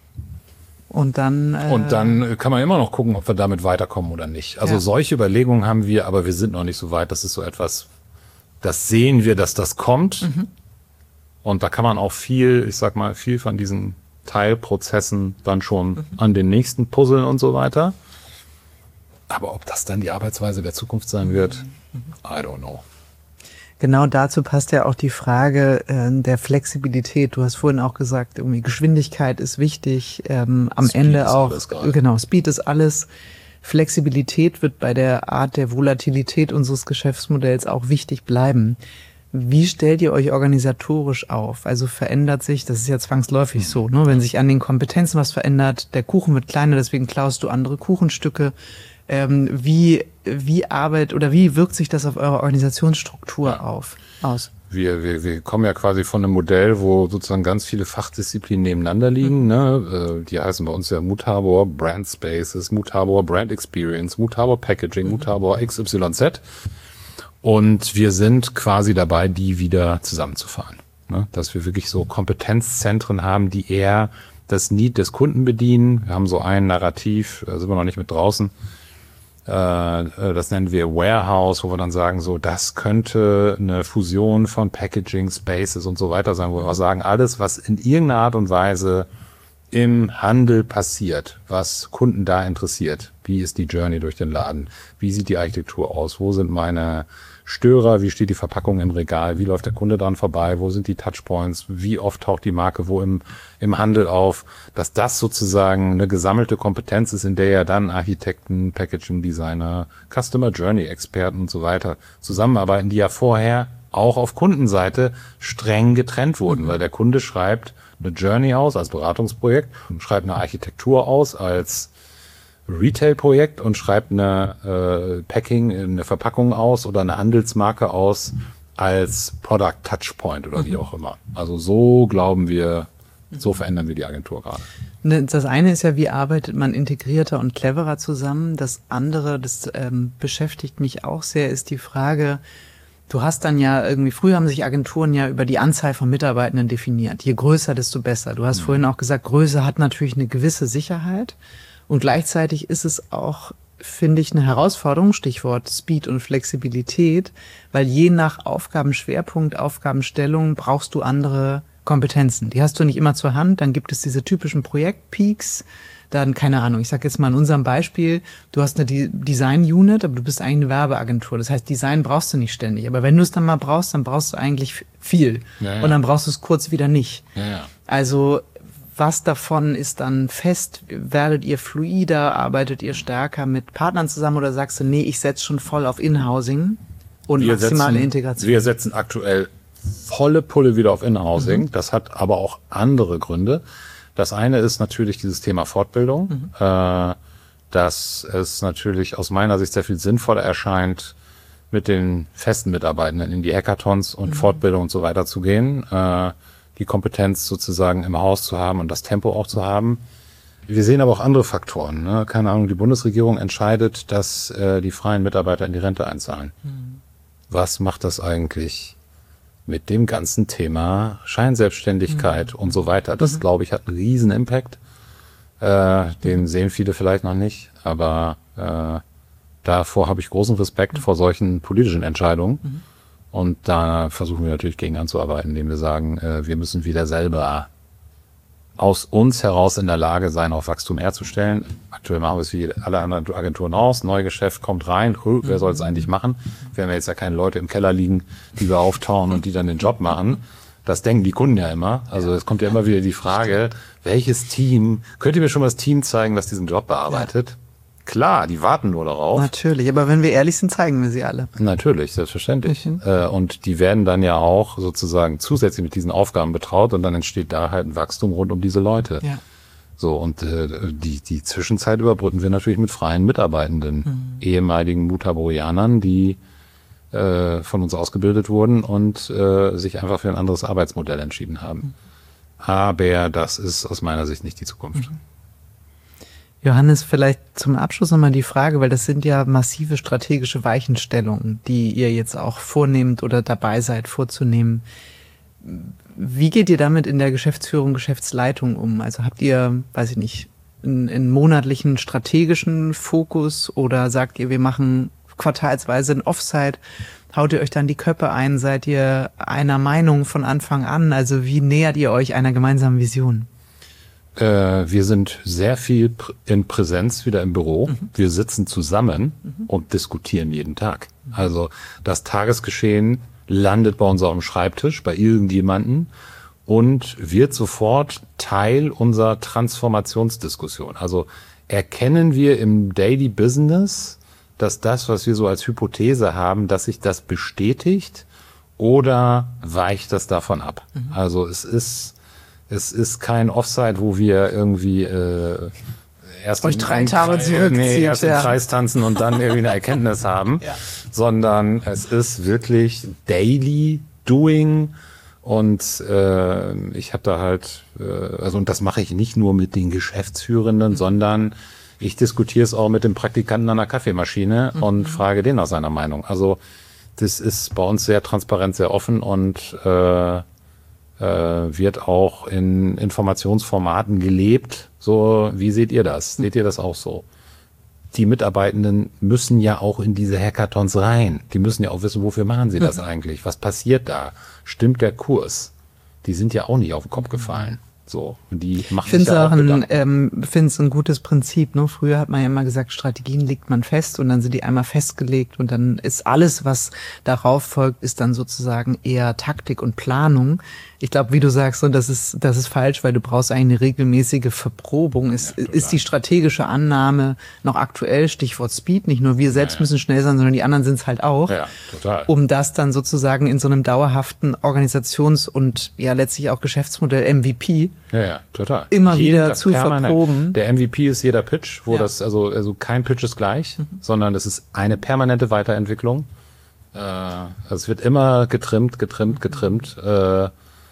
Und dann, äh und dann kann man immer noch gucken, ob wir damit weiterkommen oder nicht. Also ja. solche Überlegungen haben wir, aber wir sind noch nicht so weit. Das ist so etwas, das sehen wir, dass das kommt. Mhm. Und da kann man auch viel, ich sag mal, viel von diesen Teilprozessen dann schon mhm. an den nächsten puzzeln und so weiter. Aber ob das dann die Arbeitsweise der Zukunft sein wird, mhm. I don't know. Genau dazu passt ja auch die Frage äh, der Flexibilität. Du hast vorhin auch gesagt, irgendwie Geschwindigkeit ist wichtig, ähm, am Speed Ende auch, genau, Speed ist alles. Flexibilität wird bei der Art der Volatilität unseres Geschäftsmodells auch wichtig bleiben. Wie stellt ihr euch organisatorisch auf? Also verändert sich, das ist ja zwangsläufig so, ne? Wenn sich an den Kompetenzen was verändert, der Kuchen wird kleiner, deswegen klaust du andere Kuchenstücke. Ähm, wie, wie arbeitet oder wie wirkt sich das auf eure Organisationsstruktur ja. auf, aus? Wir, wir, wir kommen ja quasi von einem Modell, wo sozusagen ganz viele Fachdisziplinen nebeneinander liegen. Mhm. Ne? Die heißen bei uns ja Mutabor Brand Spaces, Mutabor Brand Experience, Mutabor Packaging, mhm. Mutabor X Y Z. Und wir sind quasi dabei, die wieder zusammenzufahren. Ne? Dass wir wirklich so Kompetenzzentren haben, die eher das Need des Kunden bedienen. Wir haben so ein Narrativ, da sind wir noch nicht mit draußen. Das nennen wir Warehouse, wo wir dann sagen, so, das könnte eine Fusion von Packaging, Spaces und so weiter sein, wo wir sagen, alles, was in irgendeiner Art und Weise im Handel passiert, was Kunden da interessiert. Wie ist die Journey durch den Laden? Wie sieht die Architektur aus? Wo sind meine Störer? Wie steht die Verpackung im Regal? Wie läuft der Kunde dran vorbei? Wo sind die Touchpoints? Wie oft taucht die Marke wo im, im Handel auf? Dass das sozusagen eine gesammelte Kompetenz ist, in der ja dann Architekten, Packaging Designer, Customer Journey Experten und so weiter zusammenarbeiten, die ja vorher auch auf Kundenseite streng getrennt wurden, mhm. weil der Kunde schreibt eine Journey aus als Beratungsprojekt, schreibt eine Architektur aus als Retail-Projekt und schreibt eine äh, Packing, eine Verpackung aus oder eine Handelsmarke aus als Product Touchpoint oder wie auch immer. Also so glauben wir, so verändern wir die Agentur gerade. Das eine ist ja, wie arbeitet man integrierter und cleverer zusammen. Das andere, das ähm, beschäftigt mich auch sehr, ist die Frage, du hast dann ja irgendwie, früher haben sich Agenturen ja über die Anzahl von Mitarbeitenden definiert. Je größer, desto besser. Du hast mhm. vorhin auch gesagt, Größe hat natürlich eine gewisse Sicherheit. Und gleichzeitig ist es auch finde ich, eine Herausforderung, Stichwort Speed und Flexibilität, weil je nach Aufgabenschwerpunkt, Aufgabenstellung brauchst du andere Kompetenzen. Die hast du nicht immer zur Hand. Dann gibt es diese typischen Projektpeaks. Dann, keine Ahnung, ich sage jetzt mal in unserem Beispiel, du hast eine Design-Unit, aber du bist eigentlich eine Werbeagentur. Das heißt, Design brauchst du nicht ständig. Aber wenn du es dann mal brauchst, dann brauchst du eigentlich viel. Ja, ja. Und dann brauchst du es kurz wieder nicht. Ja, ja. Also was davon ist dann fest? Werdet ihr fluider? Arbeitet ihr stärker mit Partnern zusammen? Oder sagst du, nee, ich setze schon voll auf In-Housing und Wir maximale setzen, Integration? Wir setzen aktuell volle Pulle wieder auf In-Housing. Mhm. Das hat aber auch andere Gründe. Das eine ist natürlich dieses Thema Fortbildung, mhm. äh, dass es natürlich aus meiner Sicht sehr viel sinnvoller erscheint, mit den festen Mitarbeitenden in die Hackathons und mhm. Fortbildung und so weiter zu gehen, äh, die Kompetenz sozusagen im Haus zu haben und das Tempo auch zu haben. Wir sehen aber auch andere Faktoren. Ne? Keine Ahnung, die Bundesregierung entscheidet, dass äh, die freien Mitarbeiter in die Rente einzahlen. Mhm. Was macht das eigentlich mit dem ganzen Thema Scheinselbstständigkeit mhm. und so weiter? Das, mhm. glaube ich, hat einen riesen Impact. Äh, den sehen viele vielleicht noch nicht, aber äh, davor habe ich großen Respekt mhm. vor solchen politischen Entscheidungen. Mhm. Und da versuchen wir natürlich gegen anzuarbeiten, indem wir sagen, äh, wir müssen wieder selber aus uns heraus in der Lage sein, auf Wachstum herzustellen. Aktuell machen wir es wie alle anderen Agenturen aus. Neugeschäft kommt rein. Hm, wer soll es eigentlich machen? Wir haben jetzt ja keine Leute im Keller liegen, die wir auftauen und die dann den Job machen. Das denken die Kunden ja immer. Also es kommt ja immer wieder die Frage, welches Team, könnt ihr mir schon mal das Team zeigen, was diesen Job bearbeitet? Ja. Klar, die warten nur darauf. Natürlich, aber wenn wir ehrlich sind, zeigen wir sie alle. Natürlich, selbstverständlich. Mhm. Und die werden dann ja auch sozusagen zusätzlich mit diesen Aufgaben betraut und dann entsteht da halt ein Wachstum rund um diese Leute. Ja. So, und äh, die, die Zwischenzeit überbrücken wir natürlich mit freien Mitarbeitenden, mhm. ehemaligen Mutaborianern, die äh, von uns ausgebildet wurden und äh, sich einfach für ein anderes Arbeitsmodell entschieden haben. Mhm. Aber das ist aus meiner Sicht nicht die Zukunft. Mhm. Johannes, vielleicht zum Abschluss nochmal die Frage, weil das sind ja massive strategische Weichenstellungen, die ihr jetzt auch vornehmt oder dabei seid vorzunehmen. Wie geht ihr damit in der Geschäftsführung, Geschäftsleitung um? Also habt ihr, weiß ich nicht, einen, einen monatlichen strategischen Fokus oder sagt ihr, wir machen quartalsweise ein Offsite? Haut ihr euch dann die Köpfe ein? Seid ihr einer Meinung von Anfang an? Also wie nähert ihr euch einer gemeinsamen Vision? Wir sind sehr viel in Präsenz wieder im Büro. Mhm. Wir sitzen zusammen mhm. und diskutieren jeden Tag. Mhm. Also das Tagesgeschehen landet bei unserem Schreibtisch, bei irgendjemanden und wird sofort Teil unserer Transformationsdiskussion. Also erkennen wir im Daily Business, dass das, was wir so als Hypothese haben, dass sich das bestätigt oder weicht das davon ab? Mhm. Also es ist Es ist kein Offside, wo wir irgendwie äh, erst euch drei Tage zurückziehen, nee, erst ja. im Kreis tanzen und dann irgendwie eine Erkenntnis haben, ja. sondern es ist wirklich Daily Doing und äh, ich habe da halt, äh, also und das mache ich nicht nur mit den Geschäftsführenden, mhm. sondern ich diskutiere es auch mit dem Praktikanten an der Kaffeemaschine mhm. und frage den nach seiner Meinung. Also das ist bei uns sehr transparent, sehr offen und äh, wird auch in Informationsformaten gelebt. So, wie seht ihr das? Seht ihr das auch so? Die Mitarbeitenden müssen ja auch in diese Hackathons rein. Die müssen ja auch wissen, wofür machen sie das eigentlich? Was passiert da? Stimmt der Kurs? Die sind ja auch nicht auf den Kopf gefallen. So, und die machen ich finde es ja auch ein, ähm, finde es ein gutes Prinzip. Ne? Früher hat man ja immer gesagt, Strategien legt man fest und dann sind die einmal festgelegt und dann ist alles, was darauf folgt, ist dann sozusagen eher Taktik und Planung. Ich glaube, wie du sagst, und das ist das ist falsch, weil du brauchst eigentlich eine regelmäßige Verprobung. Ist, ja, ist die strategische Annahme noch aktuell? Stichwort Speed. Nicht nur wir selbst ja, ja. müssen schnell sein, sondern die anderen sind es halt auch. Ja, total. Um das dann sozusagen in so einem dauerhaften Organisations- und ja letztlich auch Geschäftsmodell M V P ja, ja, total. immer Jeden wieder zu permanent. verproben. Der M V P ist jeder Pitch, wo ja. das also also kein Pitch ist gleich, mhm. sondern es ist eine permanente Weiterentwicklung. Äh, also es wird immer getrimmt, getrimmt, getrimmt. Mhm. Äh,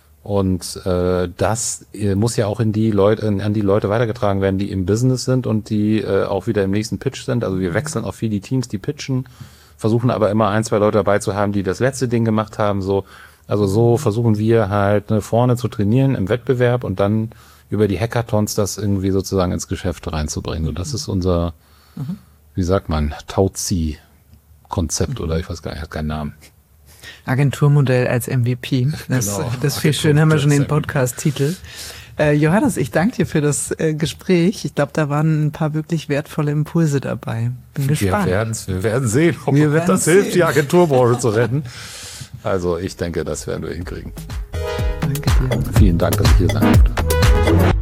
Und äh, das äh, muss ja auch in die Leute, in, an die Leute weitergetragen werden, die im Business sind und die äh, auch wieder im nächsten Pitch sind. Also wir wechseln auch viel die Teams, die pitchen, versuchen aber immer ein, zwei Leute dabei zu haben, die das letzte Ding gemacht haben. So, also so versuchen wir halt ne, vorne zu trainieren im Wettbewerb und dann über die Hackathons das irgendwie sozusagen ins Geschäft reinzubringen. Und das ist unser, mhm. wie sagt man, Tauzieh-Konzept oder ich weiß gar nicht, hat keinen Namen. Agenturmodell als M V P. Das, Genau. das ist viel schön, haben wir schon den Podcast-Titel. Äh, Johannes, ich danke dir für das äh, Gespräch. Ich glaube, da waren ein paar wirklich wertvolle Impulse dabei. Bin gespannt. Wir, werden's, wir werden sehen, ob Wir das sehen. hilft, die Agenturbranche zu retten. Also ich denke, das werden wir hinkriegen. Danke dir. Vielen Dank, dass ich hier sein durfte.